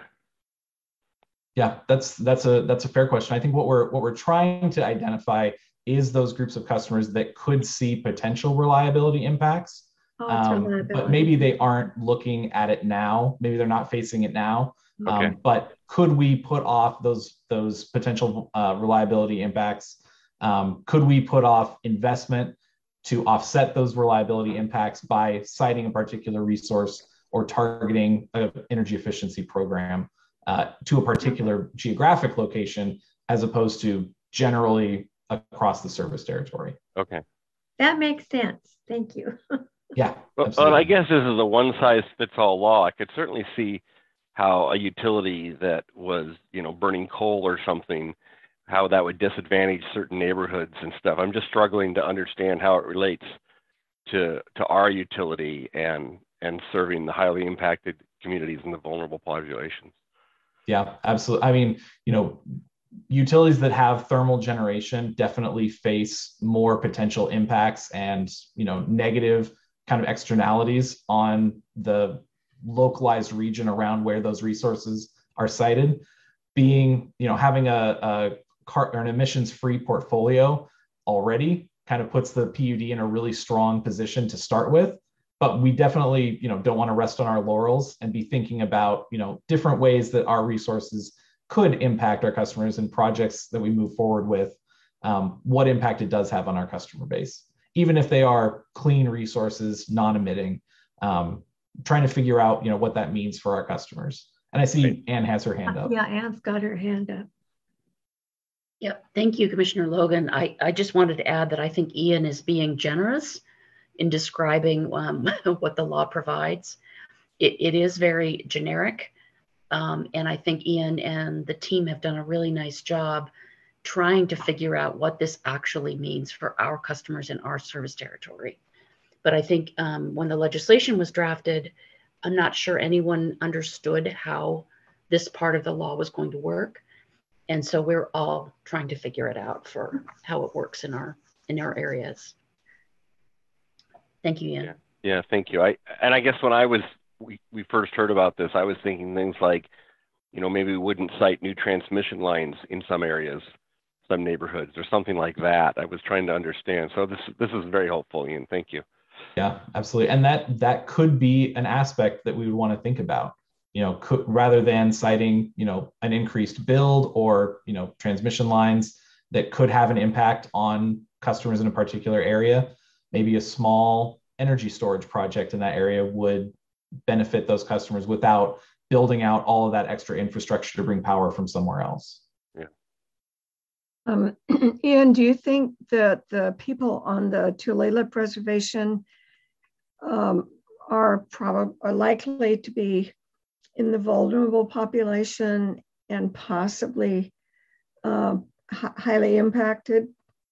Yeah, that's that's a that's a fair question. I think what we're what we're trying to identify is those groups of customers that could see potential reliability impacts, oh, um, reliability. But maybe they aren't looking at it now. Maybe they're not facing it now. Okay. Um, but could we put off those those potential uh, reliability impacts? Um, could we put off investment to offset those reliability impacts by citing a particular resource or targeting an energy efficiency program uh, to a particular geographic location, as opposed to generally across the service territory? Okay. That makes sense. Thank you. Yeah. Well, well, I guess this is a one size fits all law. I could certainly see how a utility that was, you know, burning coal or something, how that would disadvantage certain neighborhoods and stuff. I'm just struggling to understand how it relates to to our utility and and serving the highly impacted communities and the vulnerable populations. Yeah, absolutely. I mean, you know, utilities that have thermal generation definitely face more potential impacts and, you know, negative kind of externalities on the localized region around where those resources are sited. Being, you know, having a, a car or an emissions-free portfolio already kind of puts the P U D in a really strong position to start with. But we definitely, you know, don't want to rest on our laurels and be thinking about, you know, different ways that our resources could impact our customers and projects that we move forward with, um, what impact it does have on our customer base, even if they are clean resources, non-emitting, um, trying to figure out, you know, what that means for our customers. And I see right. Ann has her hand up. Yeah, Ann's got her hand up. Yep, thank you, Commissioner Logan. I, I just wanted to add that I think Ian is being generous in describing um, what the law provides. It, it is very generic. Um, and I think Ian and the team have done a really nice job trying to figure out what this actually means for our customers in our service territory. But I think um, when the legislation was drafted, I'm not sure anyone understood how this part of the law was going to work. And so we're all trying to figure it out for how it works in our in our areas. Thank you, Ian. Yeah, yeah thank you. I and I guess when I was we, we first heard about this, I was thinking things like, you know, maybe we wouldn't site new transmission lines in some areas, some neighborhoods, or something like that. I was trying to understand. So this this is very helpful, Ian. Thank you. Yeah, absolutely. And that that could be an aspect that we would want to think about. You know, could, rather than citing, you know, an increased build or, you know, transmission lines that could have an impact on customers in a particular area, maybe a small energy storage project in that area would benefit those customers without building out all of that extra infrastructure to bring power from somewhere else. Yeah. Um, Ian, do you think that the people on the Tulalip Reservation um, are probably are likely to be in the vulnerable population and possibly uh, h- highly impacted?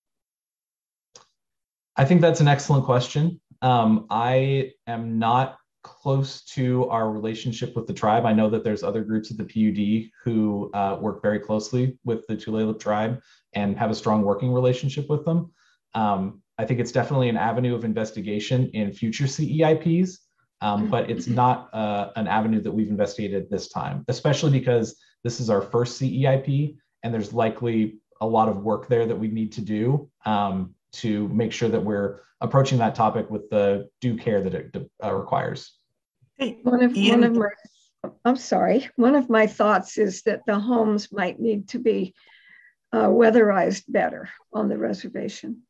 I think that's an excellent question. Um, I am not close to our relationship with the tribe. I know that there's other groups at the P U D who uh, work very closely with the Tulalip tribe and have a strong working relationship with them. Um, I think it's definitely an avenue of investigation in future C E I Ps. Um, but it's not uh, an avenue that we've investigated this time, especially because this is our first C E I P, and there's likely a lot of work there that we need to do um, to make sure that we're approaching that topic with the due care that it uh, requires. Hey, one of Ian. one of my, I'm sorry, one of my thoughts is that the homes might need to be uh, weatherized better on the reservation.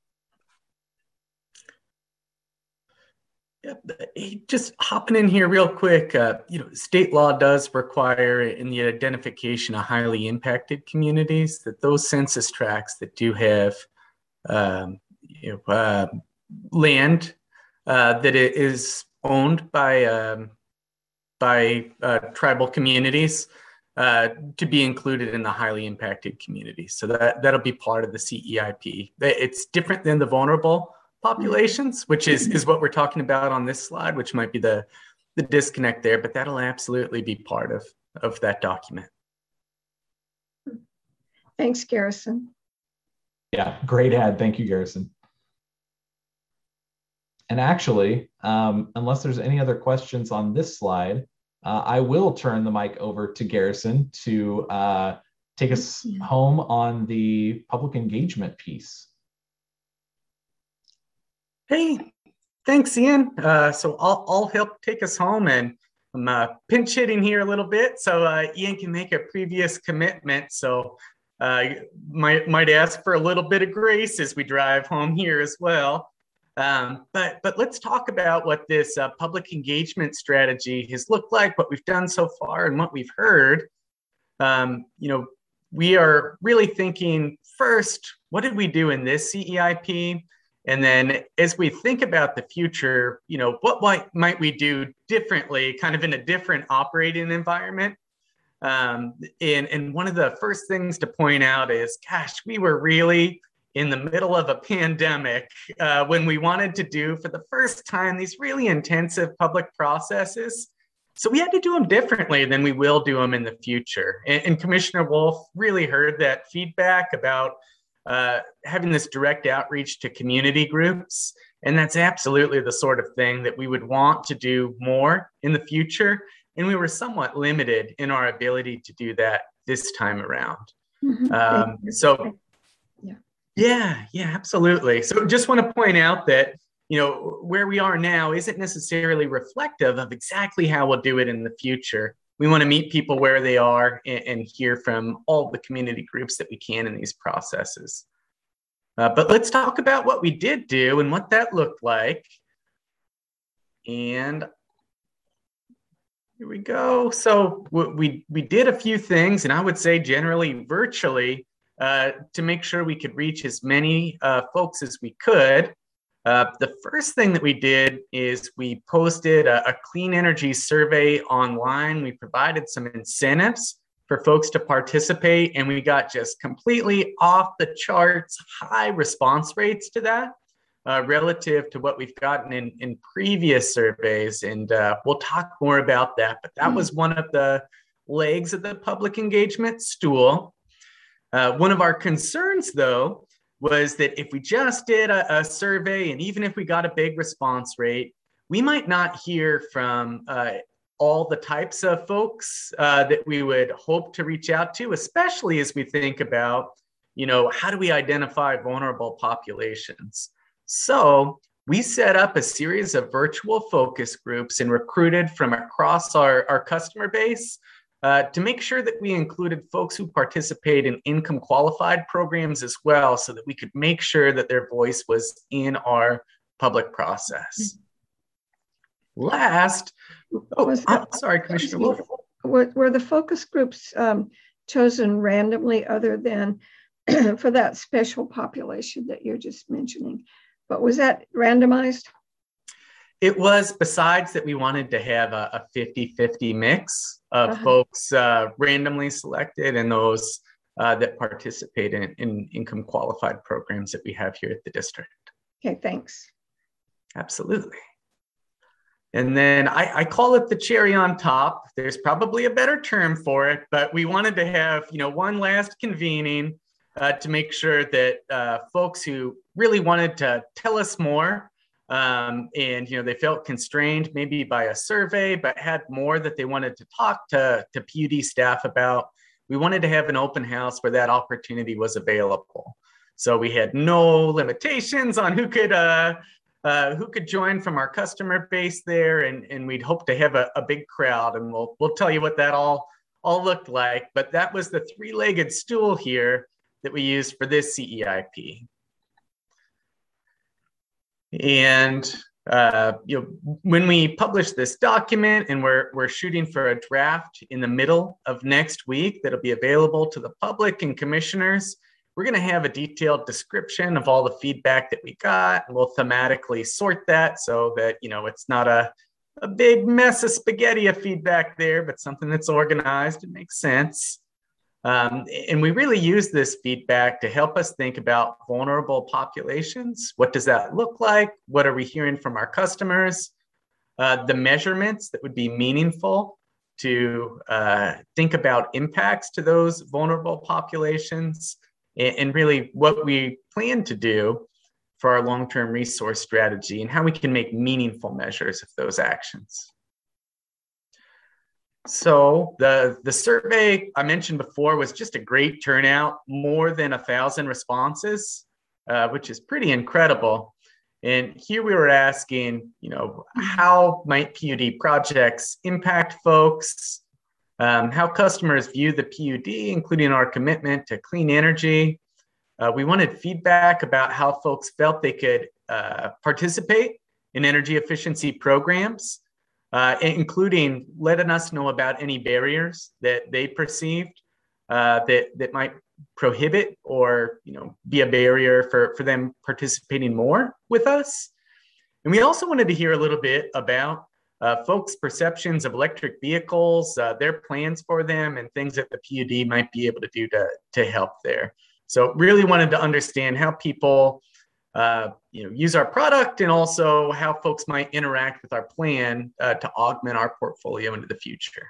Just hopping in here real quick, uh, you know, state law does require in the identification of highly impacted communities that those census tracts that do have um, you know, uh, land uh, that it is owned by um, by uh, tribal communities uh, to be included in the highly impacted communities. So that that'll be part of the C E I P. It's different than the vulnerable populations, which is is what we're talking about on this slide, which might be the the disconnect there, but that'll absolutely be part of of that document. Thanks, Garrison. Yeah, great ad. Thank you, Garrison. And actually, um, unless there's any other questions on this slide, uh, I will turn the mic over to Garrison to uh, take us home on the public engagement piece. Hey, thanks, Ian. Uh, so I'll, I'll help take us home, and I'm uh, pinch hitting here a little bit so uh, Ian can make a previous commitment. So I uh, might, might ask for a little bit of grace as we drive home here as well. Um, but, but let's talk about what this uh, public engagement strategy has looked like, what we've done so far, and what we've heard. Um, you know, we are really thinking first, what did we do in this C E I P? And then as we think about the future, you know, what might, might we do differently, kind of in a different operating environment? Um, and, and one of the first things to point out is, gosh, we were really in the middle of a pandemic uh, when we wanted to do, for the first time, these really intensive public processes. So we had to do them differently than we will do them in the future. And, and Commissioner Wolf really heard that feedback about Uh, having this direct outreach to community groups. And that's absolutely the sort of thing that we would want to do more in the future. And we were somewhat limited in our ability to do that this time around. Mm-hmm. Um, so, yeah. yeah, yeah, absolutely. So just want to point out that, you know, where we are now isn't necessarily reflective of exactly how we'll do it in the future. We want to meet people where they are and, and hear from all the community groups that we can in these processes. Uh, but let's talk about what we did do and what that looked like. And here we go. So we, we did a few things, and I would say generally virtually, uh, to make sure we could reach as many uh, folks as we could. Uh, the first thing that we did is we posted a, a clean energy survey online. We provided some incentives for folks to participate, and we got just completely off the charts high response rates to that uh, relative to what we've gotten in, in previous surveys. And uh, we'll talk more about that, but that was one of the legs of the public engagement stool. Uh, one of our concerns, though, was that if we just did a, a survey, and even if we got a big response rate, we might not hear from uh, all the types of folks uh, that we would hope to reach out to, especially as we think about, you know, how do we identify vulnerable populations? So we set up a series of virtual focus groups and recruited from across our, our customer base uh, to make sure that we included folks who participate in income qualified programs as well, so that we could make sure that their voice was in our public process. Last, oh, Was I'm that- sorry, Commissioner Wolf. Were, were the focus groups um, chosen randomly other than for that special population that you're just mentioning? But was that randomized? It was, besides that we wanted to have a fifty fifty mix of Uh-huh. folks uh, randomly selected and those uh, that participate in, in income qualified programs that we have here at the district. Okay, thanks. Absolutely. And then I, I call it the cherry on top. There's probably a better term for it, but we wanted to have, you know, one last convening uh, to make sure that uh, folks who really wanted to tell us more um, and, you know, they felt constrained maybe by a survey, but had more that they wanted to talk to, to P U D staff about, we wanted to have an open house where that opportunity was available. So we had no limitations on who could uh, Uh, who could join from our customer base there, and, and we'd hope to have a, a big crowd, and we'll we'll tell you what that all all looked like. But that was the three-legged stool here that we used for this C E I P. And uh, you know, when we publish this document, and we're we're shooting for a draft in the middle of next week that'll be available to the public and commissioners, we're going to have a detailed description of all the feedback that we got, and we'll thematically sort that so that, you know, it's not a, a big mess of spaghetti of feedback there, but something that's organized and makes sense. Um, and we really use this feedback to help us think about vulnerable populations. What does that look like? What are we hearing from our customers? Uh, the measurements that would be meaningful to uh, think about impacts to those vulnerable populations, and really what we plan to do for our long-term resource strategy and how we can make meaningful measures of those actions. So the, the survey I mentioned before was just a great turnout, more than a thousand responses, uh, which is pretty incredible. And here we were asking, you know, how might P U D projects impact folks? Um, how customers view the P U D, including our commitment to clean energy. Uh, we wanted feedback about how folks felt they could uh, participate in energy efficiency programs, uh, including letting us know about any barriers that they perceived uh, that, that might prohibit or, you know, be a barrier for, for them participating more with us. And we also wanted to hear a little bit about Uh, folks' perceptions of electric vehicles, uh, their plans for them, and things that the P U D might be able to do to, to help there. So really wanted to understand how people uh, you know, use our product, and also how folks might interact with our plan uh, to augment our portfolio into the future.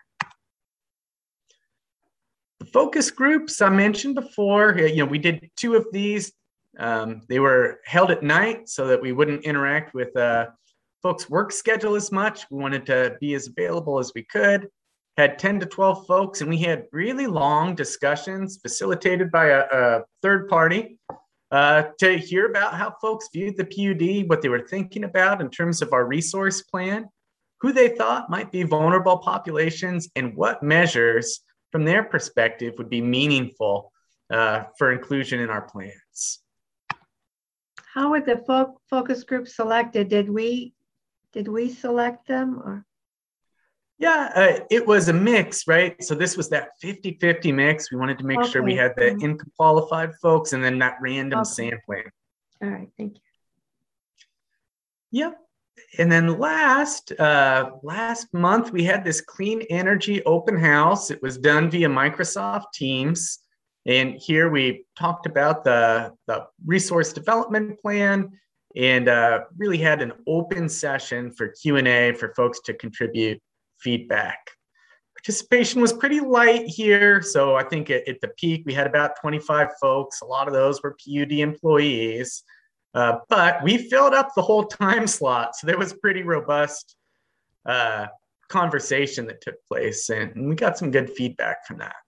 The focus groups I mentioned before, you know, we did two of these. Um, they were held at night so that we wouldn't interact with uh, folks' work schedule as much. We wanted to be as available as we could. Had ten to twelve folks, and we had really long discussions facilitated by a, a third party uh, to hear about how folks viewed the P U D, what they were thinking about in terms of our resource plan, who they thought might be vulnerable populations, and what measures from their perspective would be meaningful uh, for inclusion in our plans. How were the fo focus groups selected? Did we Did we select them, or? Yeah, uh, it was a mix, right? So this was that fifty fifty mix. We wanted to make okay. sure we had the income qualified folks and then that random okay. sampling. All right, thank you. Yep. And then last, uh, last month, we had this clean energy open house. It was done via Microsoft Teams. And here we talked about the, the resource development plan, and uh, really had an open session for Q and A for folks to contribute feedback. participation was pretty light here. So I think at, at the peak, we had about twenty-five folks. A lot of those were P U D employees, uh, but we filled up the whole time slot. So there was pretty robust uh, conversation that took place, and we got some good feedback from that.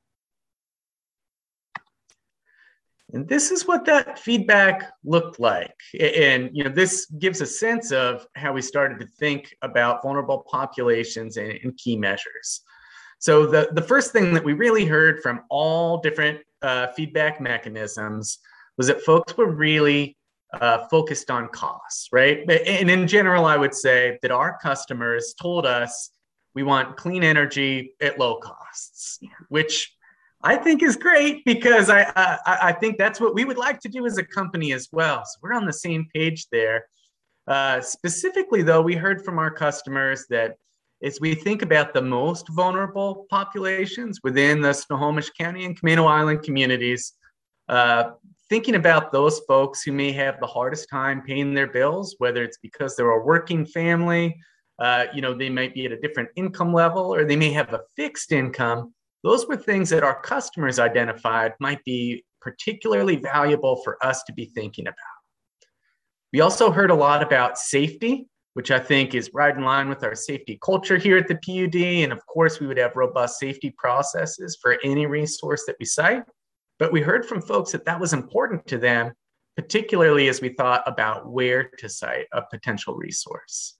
And this is what that feedback looked like. And, you know, this gives a sense of how we started to think about vulnerable populations and, and key measures. So the, the first thing that we really heard from all different uh, feedback mechanisms was that folks were really uh, focused on costs, right? And in general, I would say that our customers told us we want clean energy at low costs, which I think is great, because I, I I think that's what we would like to do as a company as well. So we're on the same page there. Uh, specifically, though, we heard from our customers that as we think about the most vulnerable populations within the Snohomish County and Camano Island communities, uh, thinking about those folks who may have the hardest time paying their bills, whether it's because they're a working family, uh, you know, they might be at a different income level, or they may have a fixed income. Those were things that our customers identified might be particularly valuable for us to be thinking about. We also heard a lot about safety, which I think is right in line with our safety culture here at the P U D. And of course, we would have robust safety processes for any resource that we cite. But we heard from folks that that was important to them, particularly as we thought about where to cite a potential resource.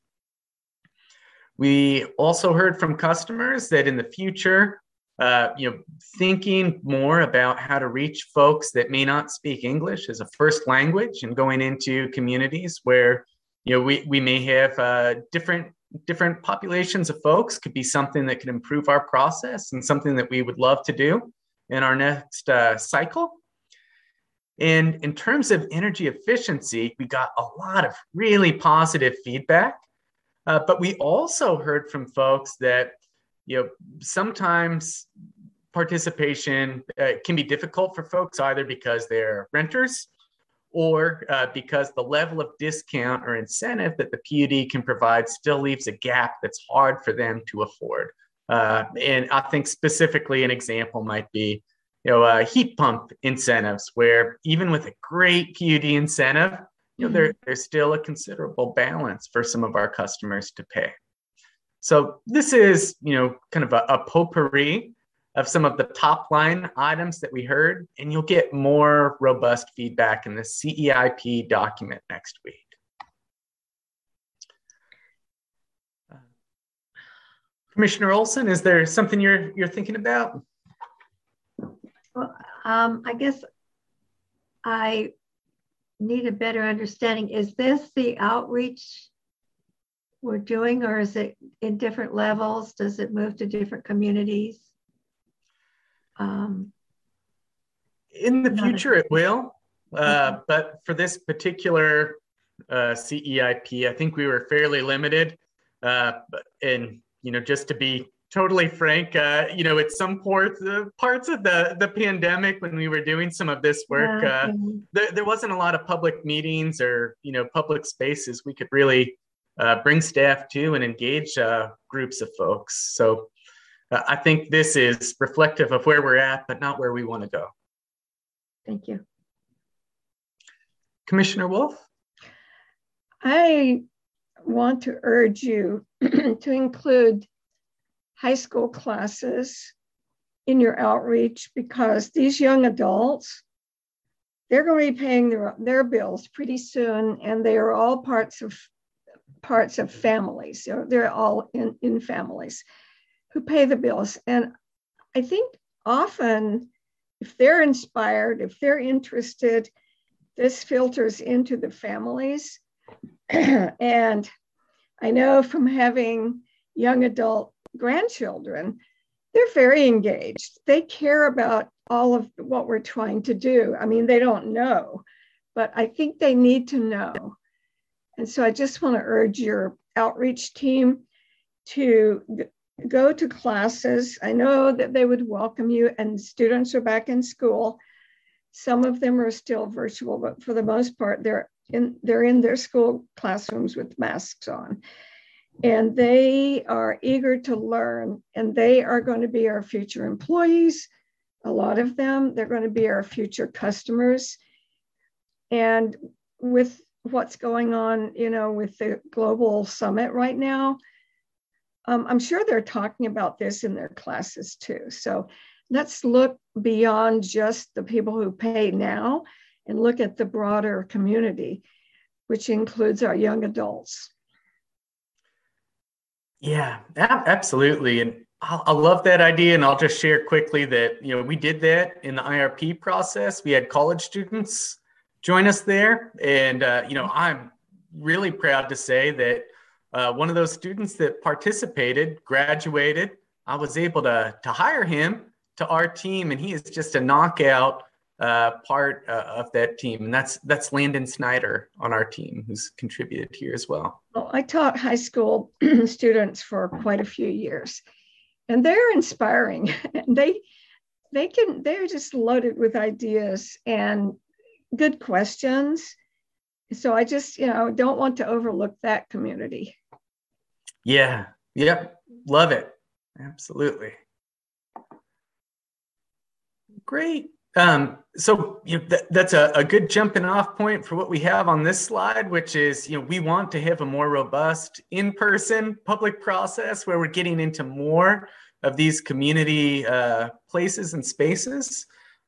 We also heard from customers that in the future, Uh, you know, thinking more about how to reach folks that may not speak English as a first language, and going into communities where, you know, we, we may have uh, different, different populations of folks could be something that could improve our process, and something that we would love to do in our next uh, cycle. And in terms of energy efficiency, we got a lot of really positive feedback, uh, but we also heard from folks that, you know, sometimes participation uh, can be difficult for folks, either because they're renters or uh, because the level of discount or incentive that the P U D can provide still leaves a gap that's hard for them to afford. Uh, and I think specifically an example might be, you know, uh, heat pump incentives, where even with a great P U D incentive, you know, there, there's still a considerable balance for some of our customers to pay. So this is, you know, kind of a, a potpourri of some of the top line items that we heard, and you'll get more robust feedback in the C E I P document next week. Commissioner Olson, is there something you're you're thinking about? Well, um, I guess I need a better understanding. Is this the outreach we're doing, or is it in different levels? Does it move to different communities? Um, in the future, it will. Uh, okay. But for this particular uh, C E I P, I think we were fairly limited. Uh, and, you know, just to be totally frank, uh, you know, at some parts, uh, parts of the, the pandemic, when we were doing some of this work, yeah, okay. uh, there, there wasn't a lot of public meetings or, you know, public spaces we could really Uh, bring staff to and engage uh, groups of folks. So uh, I think this is reflective of where we're at, but not where we want to go. Thank you. Commissioner Wolf? I want to urge you to include high school classes in your outreach, because these young adults, they're going to be paying their, their bills pretty soon, and they are all parts of parts of families. They're, they're all in, in families who pay the bills. And I think often, if they're inspired, if they're interested, this filters into the families. And I know from having young adult grandchildren, they're very engaged. They care about all of what we're trying to do. I mean, they don't know, but I think they need to know. And so I just want to urge your outreach team to go to classes. I know that they would welcome you, and students are back in school. Some of them are still virtual, but for the most part, they're in, they're in their school classrooms with masks on. And they are eager to learn, and they are going to be our future employees. A lot of them, they're going to be our future customers. And with what's going on, you know, with the global summit right now, um, I'm sure they're talking about this in their classes too. So let's look beyond just the people who pay now and look at the broader community, which includes our young adults. Yeah, absolutely. And I love that idea. And I'll just share quickly that, you know, we did that in the I R P process. We had college students join us there. And, uh, you know, I'm really proud to say that uh, one of those students that participated, graduated. I was able to, to hire him to our team, and he is just a knockout uh, part uh, of that team. And that's that's Landon Snyder on our team, who's contributed here as well. Well, I taught high school students for quite a few years, and they're inspiring. they they can they're just loaded with ideas and good questions. So I just, you know, don't want to overlook that community. Yeah. Yep. Love it. Absolutely. Great. Um, so you know, that, that's a, a good jumping off point for what we have on this slide, which is, you know, we want to have a more robust in-person public process where we're getting into more of these community uh, places and spaces.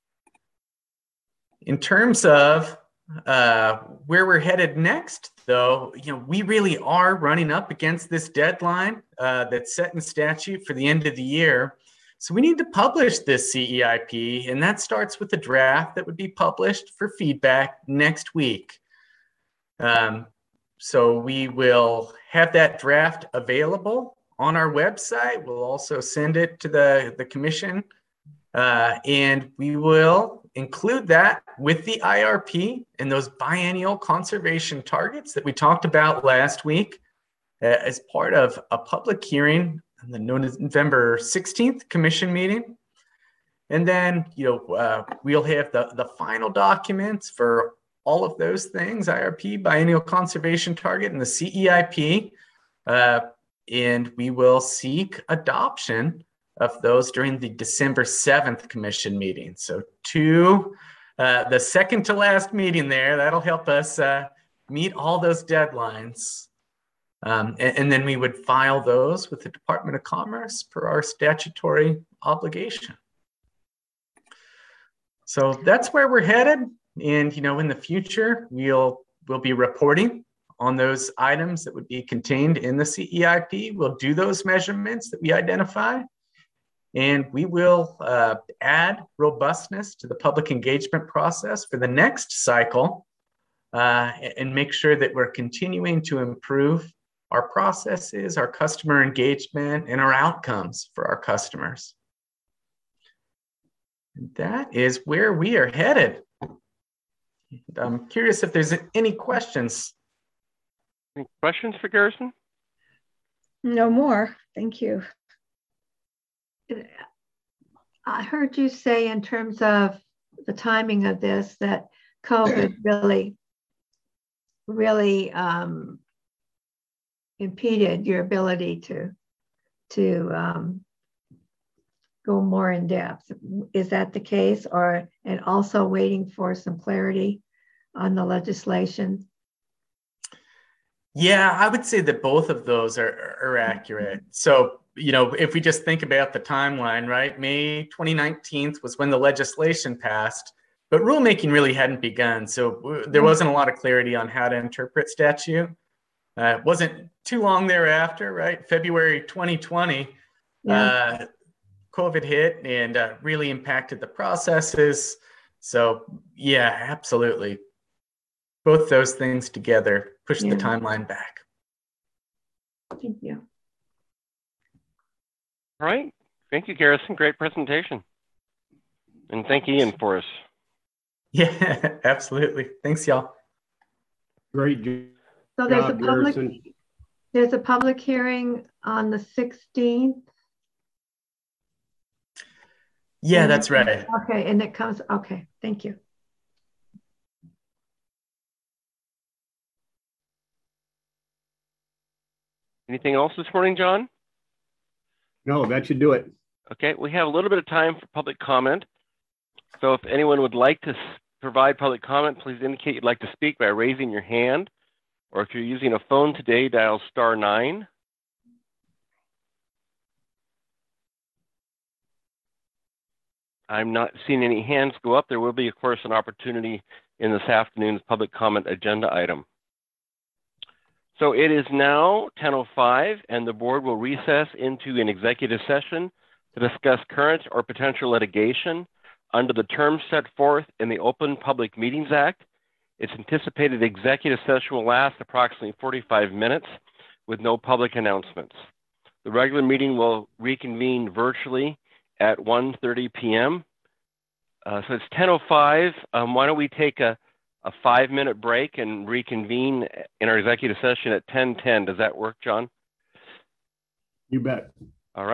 In terms of uh, where we're headed next, though, you know, we really are running up against this deadline uh, that's set in statute for the end of the year. So we need to publish this C E I P, and that starts with a draft that would be published for feedback next week. Um, so we will have that draft available on our website. We'll also send it to the, the commission, uh, and we will include that with the I R P and those biennial conservation targets that we talked about last week uh, as part of a public hearing on the November sixteenth commission meeting. And then, you know, uh, we'll have the, the final documents for all of those things, I R P, biennial conservation target, and the C E I P. Uh, and we will seek adoption of those during the December seventh commission meeting. So to uh, the second to last meeting there, that'll help us uh, meet all those deadlines. Um, and, and then we would file those with the Department of Commerce per our statutory obligation. So that's where we're headed. And, you know, in the future, we'll, we'll be reporting on those items that would be contained in the C E I P. We'll do those measurements that we identify. And we will uh, add robustness to the public engagement process for the next cycle uh, and make sure that we're continuing to improve our processes, our customer engagement, and our outcomes for our customers. And that is where we are headed. And I'm curious if there's any questions. Any questions for Garrison? No more. Thank you. I heard you say in terms of the timing of this that COVID really, really um, impeded your ability to to um, go more in depth. Is that the case, or and also waiting for some clarity on the legislation? Yeah, I would say that both of those are, are accurate. So, you know, if we just think about the timeline, right? May twenty nineteen was when the legislation passed, but rulemaking really hadn't begun. So there wasn't a lot of clarity on how to interpret statute. Uh, it wasn't too long thereafter, right? February twenty twenty, yeah. uh, COVID hit and uh, really impacted the processes. So yeah, absolutely. Both those things together push yeah. the timeline back. Thank you. All right. Thank you, Garrison. Great presentation. And thank Ian for us. Yeah, absolutely. Thanks, y'all. Great job, so there's a public, Garrison. There's a public hearing on the sixteenth. Yeah, and that's right. Okay, and it comes, okay, thank you. Anything else this morning, John? No, that should do it. Okay, we have a little bit of time for public comment. So if anyone would like to provide public comment, please indicate you'd like to speak by raising your hand. Or if you're using a phone today, dial star nine. I'm not seeing any hands go up. There will be, of course, an opportunity in this afternoon's public comment agenda item. So it is now ten oh five, and the board will recess into an executive session to discuss current or potential litigation under the terms set forth in the Open Public Meetings Act. Its anticipated executive session will last approximately forty-five minutes with no public announcements. The regular meeting will reconvene virtually at one thirty p m Uh, so it's ten oh five. Um, why don't we take a, a five minute break and reconvene in our executive session at ten ten. Does that work, John? You bet.